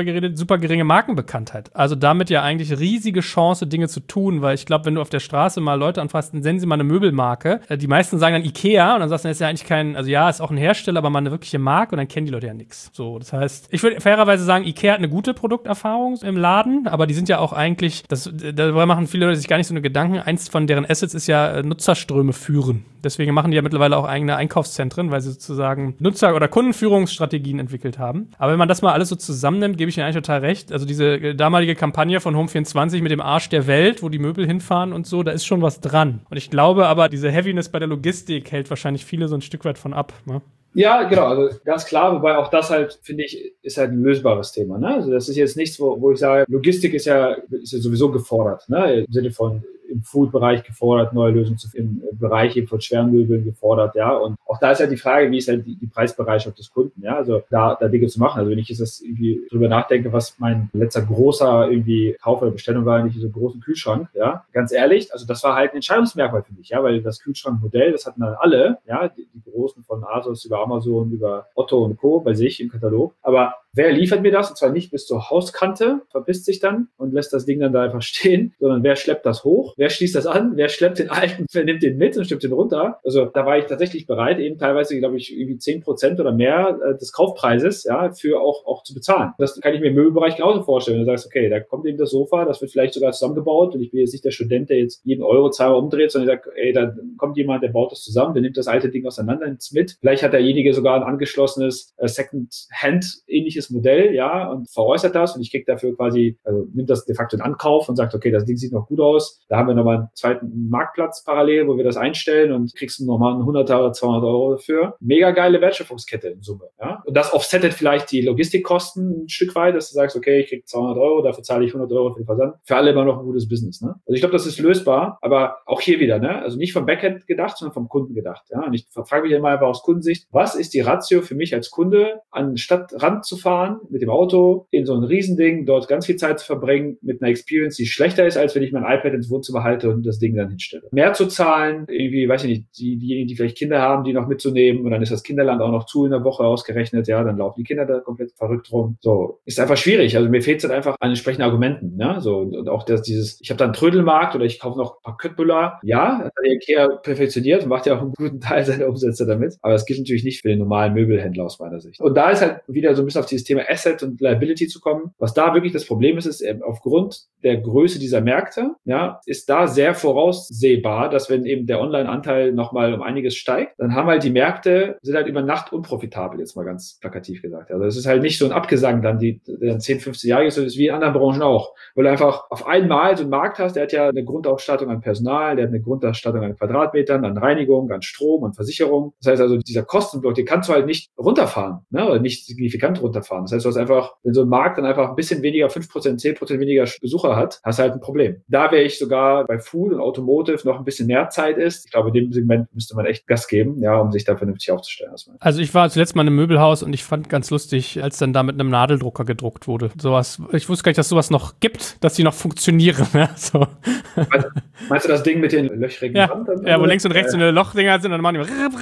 Speaker 1: geredet, super geringe Markenbekanntheit. Also damit ja eigentlich riesige Chance, Dinge zu tun, weil ich glaube, wenn du auf der Straße mal Leute anfragst, dann nennen sie mal eine Möbelmarke. Die meisten sagen dann Ikea und dann sagst du, das ist ja eigentlich kein, also ja, ist auch ein Hersteller, aber mal eine wirkliche Marke und dann kennen die Leute ja nichts. So, das heißt, ich würde fairerweise sagen, Ikea hat eine gute Produkterfahrung im Laden, aber die sind ja auch eigentlich, das, darüber machen viele Leute sich gar nicht so eine Gedanken. Eins von deren Assets ist ja Nutzerströme führen. Deswegen machen die ja mittlerweile auch eigene Einkaufszentren, weil sie sozusagen Nutzer- oder Kundenführungsstrategien entwickelt haben. Aber wenn man das mal alles so zusammennimmt, gebe ich Ihnen eigentlich total recht. Also diese damalige Kampagne von Home vierundzwanzig mit dem Arsch der Welt, wo die Möbel hinfahren und so, da ist schon was dran. Und ich glaube aber, diese Heaviness bei der Logistik hält wahrscheinlich viele so ein Stück weit von ab, ne?
Speaker 2: Ja, genau, also ganz klar, wobei auch das halt, finde ich, ist halt ein lösbares Thema, ne? Also das ist jetzt nichts, wo, wo ich sage, Logistik ist ja, ist ja sowieso gefordert, ne? Im Sinne von im Food-Bereich gefordert, neue Lösungen zu finden, im Bereich eben von schweren Möbeln gefordert, ja. Und auch da ist ja die Frage, wie ist halt die, die Preisbereitschaft des Kunden, ja. Also da, da Dinge zu machen. Also wenn ich jetzt das irgendwie drüber nachdenke, was mein letzter großer irgendwie Kauf oder Bestellung war, nicht so einen großen Kühlschrank, ja. Ganz ehrlich, also das war halt ein Entscheidungsmerkmal für mich, ja, weil das Kühlschrankmodell, das hatten dann alle, ja, die, die großen von Asus über Amazon, über Otto und Co. bei sich im Katalog. Aber wer liefert mir das? Und zwar nicht bis zur Hauskante, verpisst sich dann und lässt das Ding dann da einfach stehen, sondern wer schleppt das hoch? Wer schließt das an? Wer schleppt den alten, wer nimmt den mit und schleppt den runter? Also da war ich tatsächlich bereit, eben teilweise, glaube ich, irgendwie zehn Prozent oder mehr äh, des Kaufpreises, ja, für auch, auch zu bezahlen. Das kann ich mir im Möbelbereich genauso vorstellen. Du sagst, okay, da kommt eben das Sofa, das wird vielleicht sogar zusammengebaut und ich bin jetzt nicht der Student, der jetzt jeden Euro zweimal umdreht, sondern ich sage, ey, da kommt jemand, der baut das zusammen, der nimmt das alte Ding auseinander, nimmt es mit. Vielleicht hat derjenige sogar ein angeschlossenes äh, Second-Hand-ähnliches Modell, ja, und veräußert das und ich krieg dafür quasi, also nimmt das de facto in Ankauf und sagt, okay, das Ding sieht noch gut aus. Da haben wir nochmal einen zweiten Marktplatz parallel, wo wir das einstellen und kriegst du nochmal einen hunderter oder zweihundert Euro dafür. Mega geile Wertschöpfungskette in Summe, ja. Und das offsettet vielleicht die Logistikkosten ein Stück weit, dass du sagst, okay, ich krieg zweihundert Euro, dafür zahle ich hundert Euro für den Versand. Für alle immer noch ein gutes Business, ne? Also ich glaube, das ist lösbar, aber auch hier wieder, ne? Also nicht vom Backend gedacht, sondern vom Kunden gedacht, ja. Und ich frage mich immer einfach aus Kundensicht, was ist die Ratio für mich als Kunde, an den Stadtrand zu fahren, mit dem Auto, in so ein Riesending, dort ganz viel Zeit zu verbringen, mit einer Experience, die schlechter ist, als wenn ich mein iPad ins Wohnzimmer halte und das Ding dann hinstelle. Mehr zu zahlen, irgendwie, weiß ich nicht, die, diejenigen, die vielleicht Kinder haben, die noch mitzunehmen und dann ist das Kinderland auch noch zu in der Woche ausgerechnet, ja, dann laufen die Kinder da komplett verrückt rum. So, ist einfach schwierig. Also mir fehlt es halt einfach an entsprechenden Argumenten, ne? So, und auch das, dieses, ich habe da einen Trödelmarkt oder ich kaufe noch ein paar Köttbullar. Ja, das hat der Ikea perfektioniert und macht ja auch einen guten Teil seiner Umsätze damit. Aber das gilt natürlich nicht für den normalen Möbelhändler aus meiner Sicht. Und da ist halt wieder so ein bisschen auf dieses Thema Asset und Liability zu kommen. Was da wirklich das Problem ist, ist eben aufgrund der Größe dieser Märkte, ja, ist da sehr voraussehbar, dass wenn eben der Online-Anteil nochmal um einiges steigt, dann haben halt die Märkte, sind halt über Nacht unprofitabel, jetzt mal ganz plakativ gesagt. Also es ist halt nicht so ein Abgesang dann, die dann zehn, fünfzehn Jahre ist, ist wie in anderen Branchen auch. Weil du einfach auf einmal so einen Markt hast, der hat ja eine Grundausstattung an Personal, der hat eine Grundausstattung an Quadratmetern, an Reinigung, an Strom, an Versicherung. Das heißt also, dieser Kostenblock, den kannst du halt nicht runterfahren, ne, oder nicht signifikant runterfahren. Das heißt, du hast einfach, wenn so ein Markt dann einfach ein bisschen weniger, fünf Prozent, zehn Prozent weniger Besucher hat, hast du halt ein Problem. Da wäre ich sogar bei Food und Automotive noch ein bisschen mehr Zeit ist. Ich glaube, in dem Segment müsste man echt Gas geben, ja, um sich da vernünftig aufzustellen.
Speaker 1: Also ich war zuletzt mal in einem Möbelhaus und ich fand ganz lustig, als dann da mit einem Nadeldrucker gedruckt wurde. Sowas, ich wusste gar nicht, dass sowas noch gibt, dass die noch funktionieren. Ja, so.
Speaker 2: Meinst, meinst du das Ding mit den löchrigen
Speaker 1: ja,
Speaker 2: Rand?
Speaker 1: Ja, wo links und rechts so eine Lochdinger sind und dann machen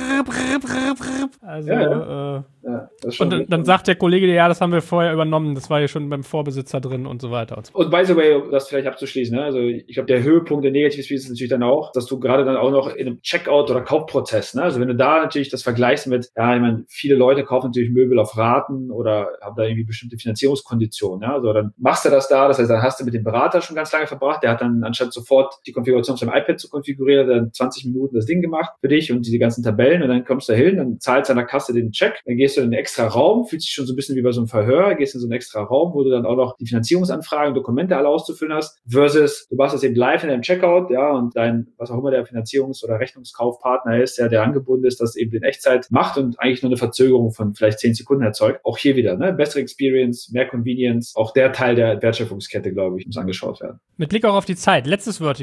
Speaker 1: die also,
Speaker 2: ja, ja.
Speaker 1: Äh,
Speaker 2: ja, das ist schon
Speaker 1: und dann, dann sagt der Kollege, ja, das haben wir vorher übernommen, das war ja schon beim Vorbesitzer drin und so weiter. Und, so.
Speaker 2: Und by the way, um das vielleicht abzuschließen, ne? Also ich glaube, der Höhepunkt der Negativ-Speeds ist natürlich dann auch, dass du gerade dann auch noch in einem Checkout- oder Kaufprozess, ne? Also wenn du da natürlich das vergleichst mit, ja, ich meine, viele Leute kaufen natürlich Möbel auf Raten oder haben da irgendwie bestimmte Finanzierungskonditionen, ja? Also dann machst du das da, das heißt, dann hast du mit dem Berater schon ganz lange verbracht, der hat dann anstatt sofort die Konfiguration auf dem iPad zu konfigurieren, dann zwanzig Minuten das Ding gemacht für dich und diese ganzen Tabellen und dann kommst du da hin, dann zahlst du an der Kasse den Check, dann gehst du in einen extra Raum, fühlst dich schon so ein bisschen wie bei so einem Verhör, gehst in so einen extra Raum, wo du dann auch noch die Finanzierungsanfragen, Dokumente alle auszufüllen hast, versus du machst das eben live in deinem Checkout, ja, und dein, was auch immer der Finanzierungs- oder Rechnungskaufpartner ist, ja, der angebunden ist, das eben in Echtzeit macht und eigentlich nur eine Verzögerung von vielleicht zehn Sekunden erzeugt. Auch hier wieder, ne, bessere Experience, mehr Convenience, auch der Teil der Wertschöpfungskette, glaube ich, muss angeschaut werden.
Speaker 1: Mit Blick auch auf die Zeit, letztes Vertical.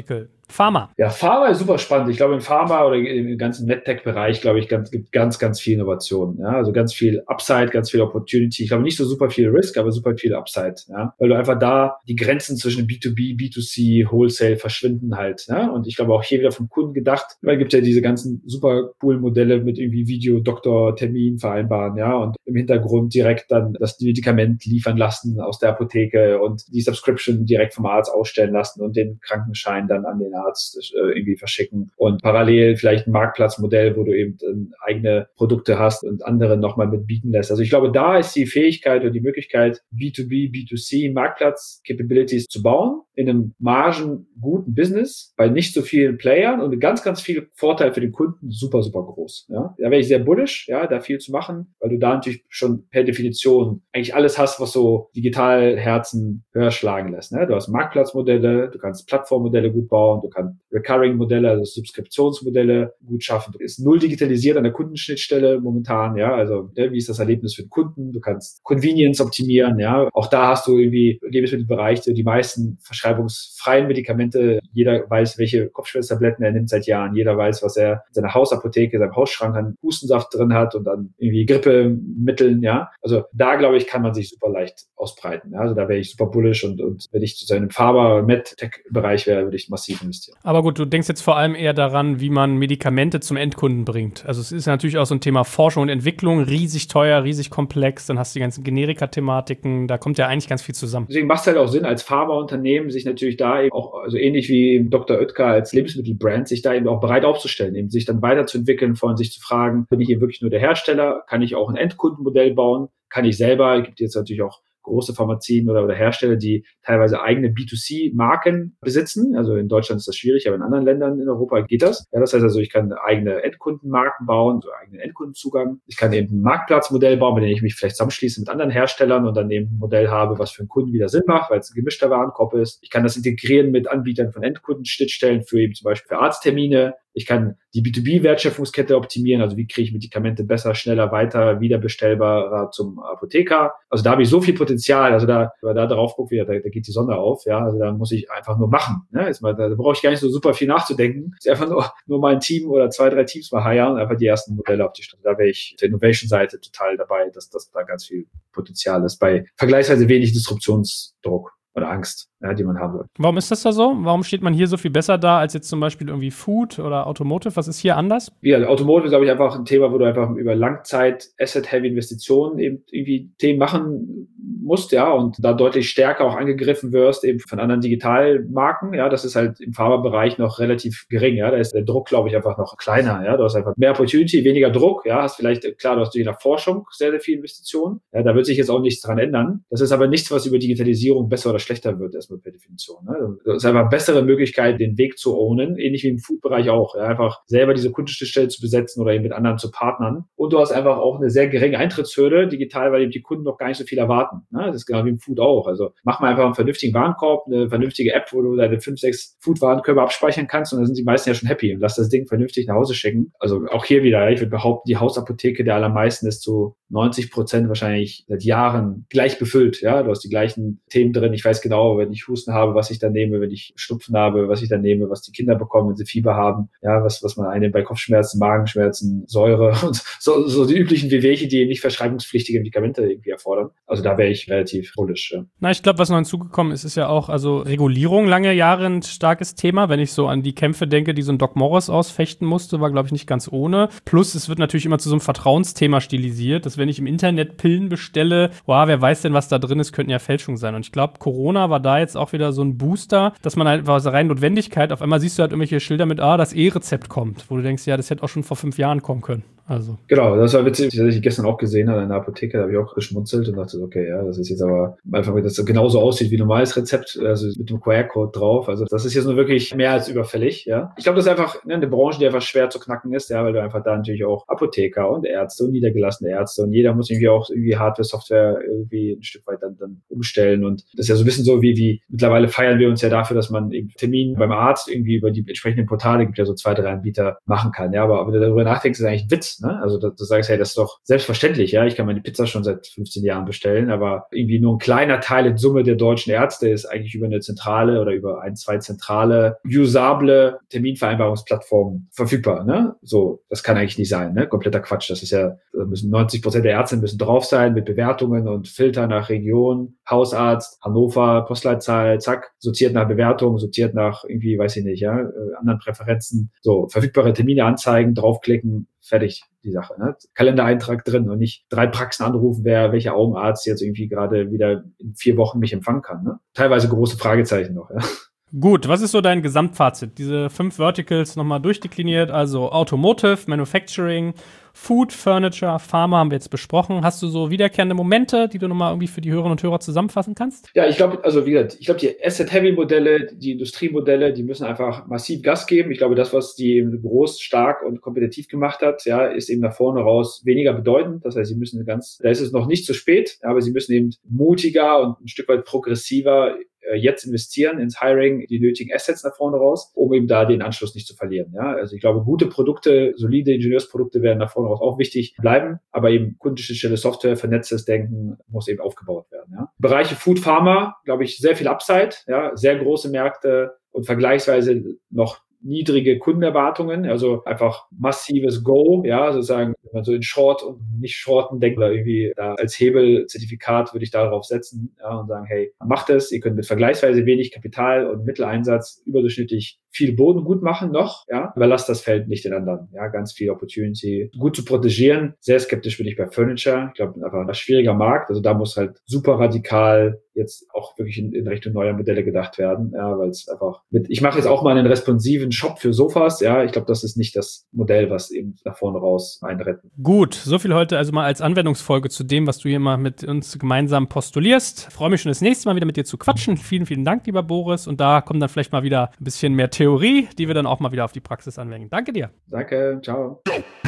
Speaker 1: Pharma.
Speaker 2: Ja, Pharma ist super spannend. Ich glaube, in Pharma oder im ganzen MedTech-Bereich, glaube ich, ganz, gibt ganz, ganz viel Innovation. Ja, also ganz viel Upside, ganz viel Opportunity. Ich glaube, nicht so super viel Risk, aber super viel Upside. Ja, weil du einfach da die Grenzen zwischen B zwei B, B zwei C, Wholesale verschwinden halt. Ja, und ich glaube auch hier wieder vom Kunden gedacht, weil es gibt ja diese ganzen super coolen Modelle mit irgendwie Video, Doktor, Termin vereinbaren. Ja, und im Hintergrund direkt dann das Medikament liefern lassen aus der Apotheke und die Subscription direkt vom Arzt ausstellen lassen und den Krankenschein dann an den Arzt äh, irgendwie verschicken und parallel vielleicht ein Marktplatzmodell, wo du eben äh, eigene Produkte hast und andere nochmal mitbieten lässt. Also ich glaube, da ist die Fähigkeit und die Möglichkeit, B zwei B, B zwei C Marktplatz-Capabilities zu bauen in einem margenguten Business bei nicht so vielen Playern und ganz, ganz viel Vorteil für den Kunden super, super groß. Ja? Da wäre ich sehr bullish, ja, da viel zu machen, weil du da natürlich schon per Definition eigentlich alles hast, was so digital Herzen höher schlagen lässt. Ne? Du hast Marktplatzmodelle, du kannst Plattformmodelle gut bauen, du kannst Recurring-Modelle, also Subskriptionsmodelle gut schaffen. Du bist null digitalisiert an der Kundenschnittstelle momentan, ja, also ne, wie ist das Erlebnis für den Kunden? Du kannst Convenience optimieren, ja. Auch da hast du irgendwie Lebensmittelbereiche, die meisten verschreibungsfreien Medikamente. Jeder weiß, welche Kopfschmerztabletten er nimmt seit Jahren. Jeder weiß, was er in seiner Hausapotheke, seinem Hausschrank an Hustensaft drin hat und dann irgendwie Grippemitteln, ja. Also da, glaube ich, kann man sich super leicht ausbreiten. Ja? Also da wäre ich super bullish und, und wenn ich zu seinem Pharma- Med-Tech-Bereich wäre, würde ich massiv investieren.
Speaker 1: Aber gut, du denkst jetzt vor allem eher daran, wie man Medikamente zum Endkunden bringt. Also es ist natürlich auch so ein Thema Forschung und Entwicklung, riesig teuer, riesig komplex. Dann hast du die ganzen Generika-Thematiken, da kommt ja eigentlich ganz viel zusammen.
Speaker 2: Deswegen macht es halt auch Sinn, als Pharmaunternehmen sich natürlich da eben auch, also ähnlich wie Doktor Oetker als Lebensmittelbrand, sich da eben auch bereit aufzustellen, eben sich dann weiterzuentwickeln, von sich zu fragen, bin ich hier wirklich nur der Hersteller? Kann ich auch ein Endkundenmodell bauen? Kann ich selber? Es gibt jetzt natürlich auch große Pharmazien oder, oder Hersteller, die teilweise eigene B zwei C-Marken besitzen. Also in Deutschland ist das schwierig, aber in anderen Ländern in Europa geht das. Ja, das heißt also, ich kann eigene Endkundenmarken bauen, so eigenen Endkundenzugang. Ich kann eben ein Marktplatzmodell bauen, mit dem ich mich vielleicht zusammenschließe mit anderen Herstellern und dann eben ein Modell habe, was für einen Kunden wieder Sinn macht, weil es ein gemischter Warenkorb ist. Ich kann das integrieren mit Anbietern von Endkundenschnittstellen für eben zum Beispiel für Arzttermine. Ich kann die B zwei B-Wertschöpfungskette optimieren, also wie kriege ich Medikamente besser, schneller, weiter, wiederbestellbarer zum Apotheker. Also da habe ich so viel Potenzial, also da, wenn man da drauf guckt, wieder, da, da geht die Sonne auf, ja, also da muss ich einfach nur machen. Ne? Ist mal, da brauche ich gar nicht so super viel nachzudenken. Ist einfach nur, nur mal ein Team oder zwei, drei Teams mal heiern und einfach die ersten Modelle auf die Straße. Da wäre ich auf der Innovation-Seite total dabei, dass, dass da ganz viel Potenzial ist bei vergleichsweise wenig Disruptionsdruck oder Angst, ja, die man haben wird.
Speaker 1: Warum ist das da so? Warum steht man hier so viel besser da als jetzt zum Beispiel irgendwie Food oder Automotive? Was ist hier anders?
Speaker 2: Ja, Automotive ist, glaube ich, einfach ein Thema, wo du einfach über Langzeit Asset-Heavy Investitionen eben irgendwie Themen machen musst, ja, und da deutlich stärker auch angegriffen wirst eben von anderen Digitalmarken, ja, das ist halt im Pharmabereich noch relativ gering, ja, da ist der Druck, glaube ich, einfach noch kleiner, ja, du hast einfach mehr Opportunity, weniger Druck, ja, hast vielleicht, klar, du hast in der Forschung sehr, sehr viel Investitionen, ja, da wird sich jetzt auch nichts dran ändern. Das ist aber nichts, was über Digitalisierung besser oder schlechter wird, erstmal per Definition, ne? Das ist einfach eine bessere Möglichkeit, den Weg zu ownen, ähnlich wie im Food-Bereich auch, ja, einfach selber diese Kundenschnittstelle zu besetzen oder eben mit anderen zu partnern. Und du hast einfach auch eine sehr geringe Eintrittshürde digital, weil eben die Kunden noch gar nicht so viel erwarten. Ne? Das ist genau wie im Food auch. Also mach mal einfach einen vernünftigen Warenkorb, eine vernünftige App, wo du deine fünf, sechs Food-Warenkörbe abspeichern kannst und dann sind die meisten ja schon happy und lass das Ding vernünftig nach Hause schicken. Also auch hier wieder, ich würde behaupten, die Hausapotheke der allermeisten ist zu neunzig Prozent wahrscheinlich seit Jahren gleich befüllt. Ja, du hast die gleichen Themen drin. Ich weiß genau, wenn ich Husten habe, was ich dann nehme, wenn ich Schnupfen habe, was ich dann nehme, was die Kinder bekommen, wenn sie Fieber haben. Ja, was, was man einnimmt bei Kopfschmerzen, Magenschmerzen, Säure und so, so die üblichen Wehwehchen, die nicht verschreibungspflichtige Medikamente irgendwie erfordern. Also da wäre ich relativ bullish. Ja.
Speaker 1: Na, ich glaube, was noch hinzugekommen ist, ist ja auch, also Regulierung lange Jahre ein starkes Thema. Wenn ich so an die Kämpfe denke, die so ein Doc Morris ausfechten musste, war, glaube ich, nicht ganz ohne. Plus, es wird natürlich immer zu so einem Vertrauensthema stilisiert, dass wenn ich im Internet Pillen bestelle, wow, wer weiß denn, was da drin ist, könnten ja Fälschungen sein. Und ich glaube, Corona war da jetzt auch wieder so ein Booster, dass man halt aus der reinen Notwendigkeit, auf einmal siehst du halt irgendwelche Schilder mit, ah, das E-Rezept kommt, wo du denkst, ja, das hätte auch schon vor fünf Jahren kommen können. Also.
Speaker 2: Genau, das war witzig, das ich gestern auch gesehen habe in der Apotheke, da habe ich auch geschmunzelt und dachte, okay, ja, das ist jetzt aber einfach, dass das genauso aussieht wie ein normales Rezept, also mit dem Q R-Code drauf. Also das ist jetzt nur wirklich mehr als überfällig, ja. Ich glaube, das ist einfach ne, eine Branche, die einfach schwer zu knacken ist, ja, weil du einfach da natürlich auch Apotheker und Ärzte und niedergelassene Ärzte und jeder muss irgendwie auch irgendwie Hardware, Software irgendwie ein Stück weit dann, dann umstellen und das ist ja so ein bisschen so wie, wie mittlerweile feiern wir uns ja dafür, dass man eben Termin beim Arzt irgendwie über die entsprechenden Portale, gibt ja so zwei, drei Anbieter machen kann, ja, aber wenn du darüber nachdenkst, ist das eigentlich ein Witz. Witz, ne? Also du, du sagst, hey, das ist doch selbstverständlich, ja, ich kann meine Pizza schon seit fünfzehn Jahren bestellen, aber irgendwie nur ein kleiner Teil in Summe der deutschen Ärzte ist eigentlich über eine zentrale oder über ein, zwei zentrale, usable Terminvereinbarungsplattformen verfügbar, ne? So, das kann eigentlich nicht sein, ne? Kompletter Quatsch. Das ist ja, da müssen neunzig Prozent der Ärzte müssen drauf sein mit Bewertungen und Filter nach Region, Hausarzt, Hannover, Postleitzahl, zack, sortiert nach Bewertung, sortiert nach irgendwie, weiß ich nicht, ja, äh, anderen Präferenzen. So, verfügbare Termine anzeigen, draufklicken, fertig, die Sache, ne? Kalendereintrag drin und nicht drei Praxen anrufen, wer, welcher Augenarzt jetzt irgendwie gerade wieder in vier Wochen mich empfangen kann, ne? Teilweise große Fragezeichen noch, ja.
Speaker 1: Gut, was ist so dein Gesamtfazit? Diese fünf Verticals nochmal durchdekliniert, also Automotive, Manufacturing, Food, Furniture, Pharma haben wir jetzt besprochen. Hast du so wiederkehrende Momente, die du nochmal irgendwie für die Hörerinnen und Hörer zusammenfassen kannst?
Speaker 2: Ja, ich glaube, also wie gesagt, ich glaube, die Asset-Heavy-Modelle, die Industriemodelle, die müssen einfach massiv Gas geben. Ich glaube, das, was die eben groß, stark und kompetitiv gemacht hat, ja, ist eben nach vorne raus weniger bedeutend. Das heißt, sie müssen ganz, da ist es noch nicht zu spät, aber sie müssen eben mutiger und ein Stück weit progressiver jetzt investieren ins Hiring, die nötigen Assets nach vorne raus, um eben da den Anschluss nicht zu verlieren. Ja, also ich glaube, gute Produkte, solide Ingenieursprodukte werden nach vorne raus auch wichtig bleiben, aber eben kundenschnittstelle Software, vernetztes Denken muss eben aufgebaut werden. Ja. Bereiche Food, Pharma, glaube ich, sehr viel Upside, ja, sehr große Märkte und vergleichsweise noch niedrige Kundenerwartungen, also einfach massives Go, ja, sozusagen, wenn man so in Short und nicht Shorten denkt, oder irgendwie da als Hebelzertifikat würde ich darauf setzen, ja, und sagen, hey, macht es, ihr könnt mit vergleichsweise wenig Kapital und Mitteleinsatz überdurchschnittlich viel Boden gut machen noch, ja, überlasst das Feld nicht den anderen, ja, ganz viel Opportunity, gut zu protegieren, sehr skeptisch bin ich bei Furniture, ich glaube, einfach ein schwieriger Markt, also da muss halt super radikal jetzt auch wirklich in, in Richtung neuer Modelle gedacht werden, ja, weil es einfach mit, ich mache jetzt auch mal einen responsiven Shop für Sofas, ja, ich glaube, das ist nicht das Modell, was eben nach vorne raus einretten.
Speaker 1: Gut, so viel heute also mal als Anwendungsfolge zu dem, was du hier mal mit uns gemeinsam postulierst. Ich freue mich schon das nächste Mal wieder mit dir zu quatschen. Vielen, vielen Dank, lieber Boris, und da kommt dann vielleicht mal wieder ein bisschen mehr Theorie, die wir dann auch mal wieder auf die Praxis anwenden. Danke dir.
Speaker 2: Danke, ciao.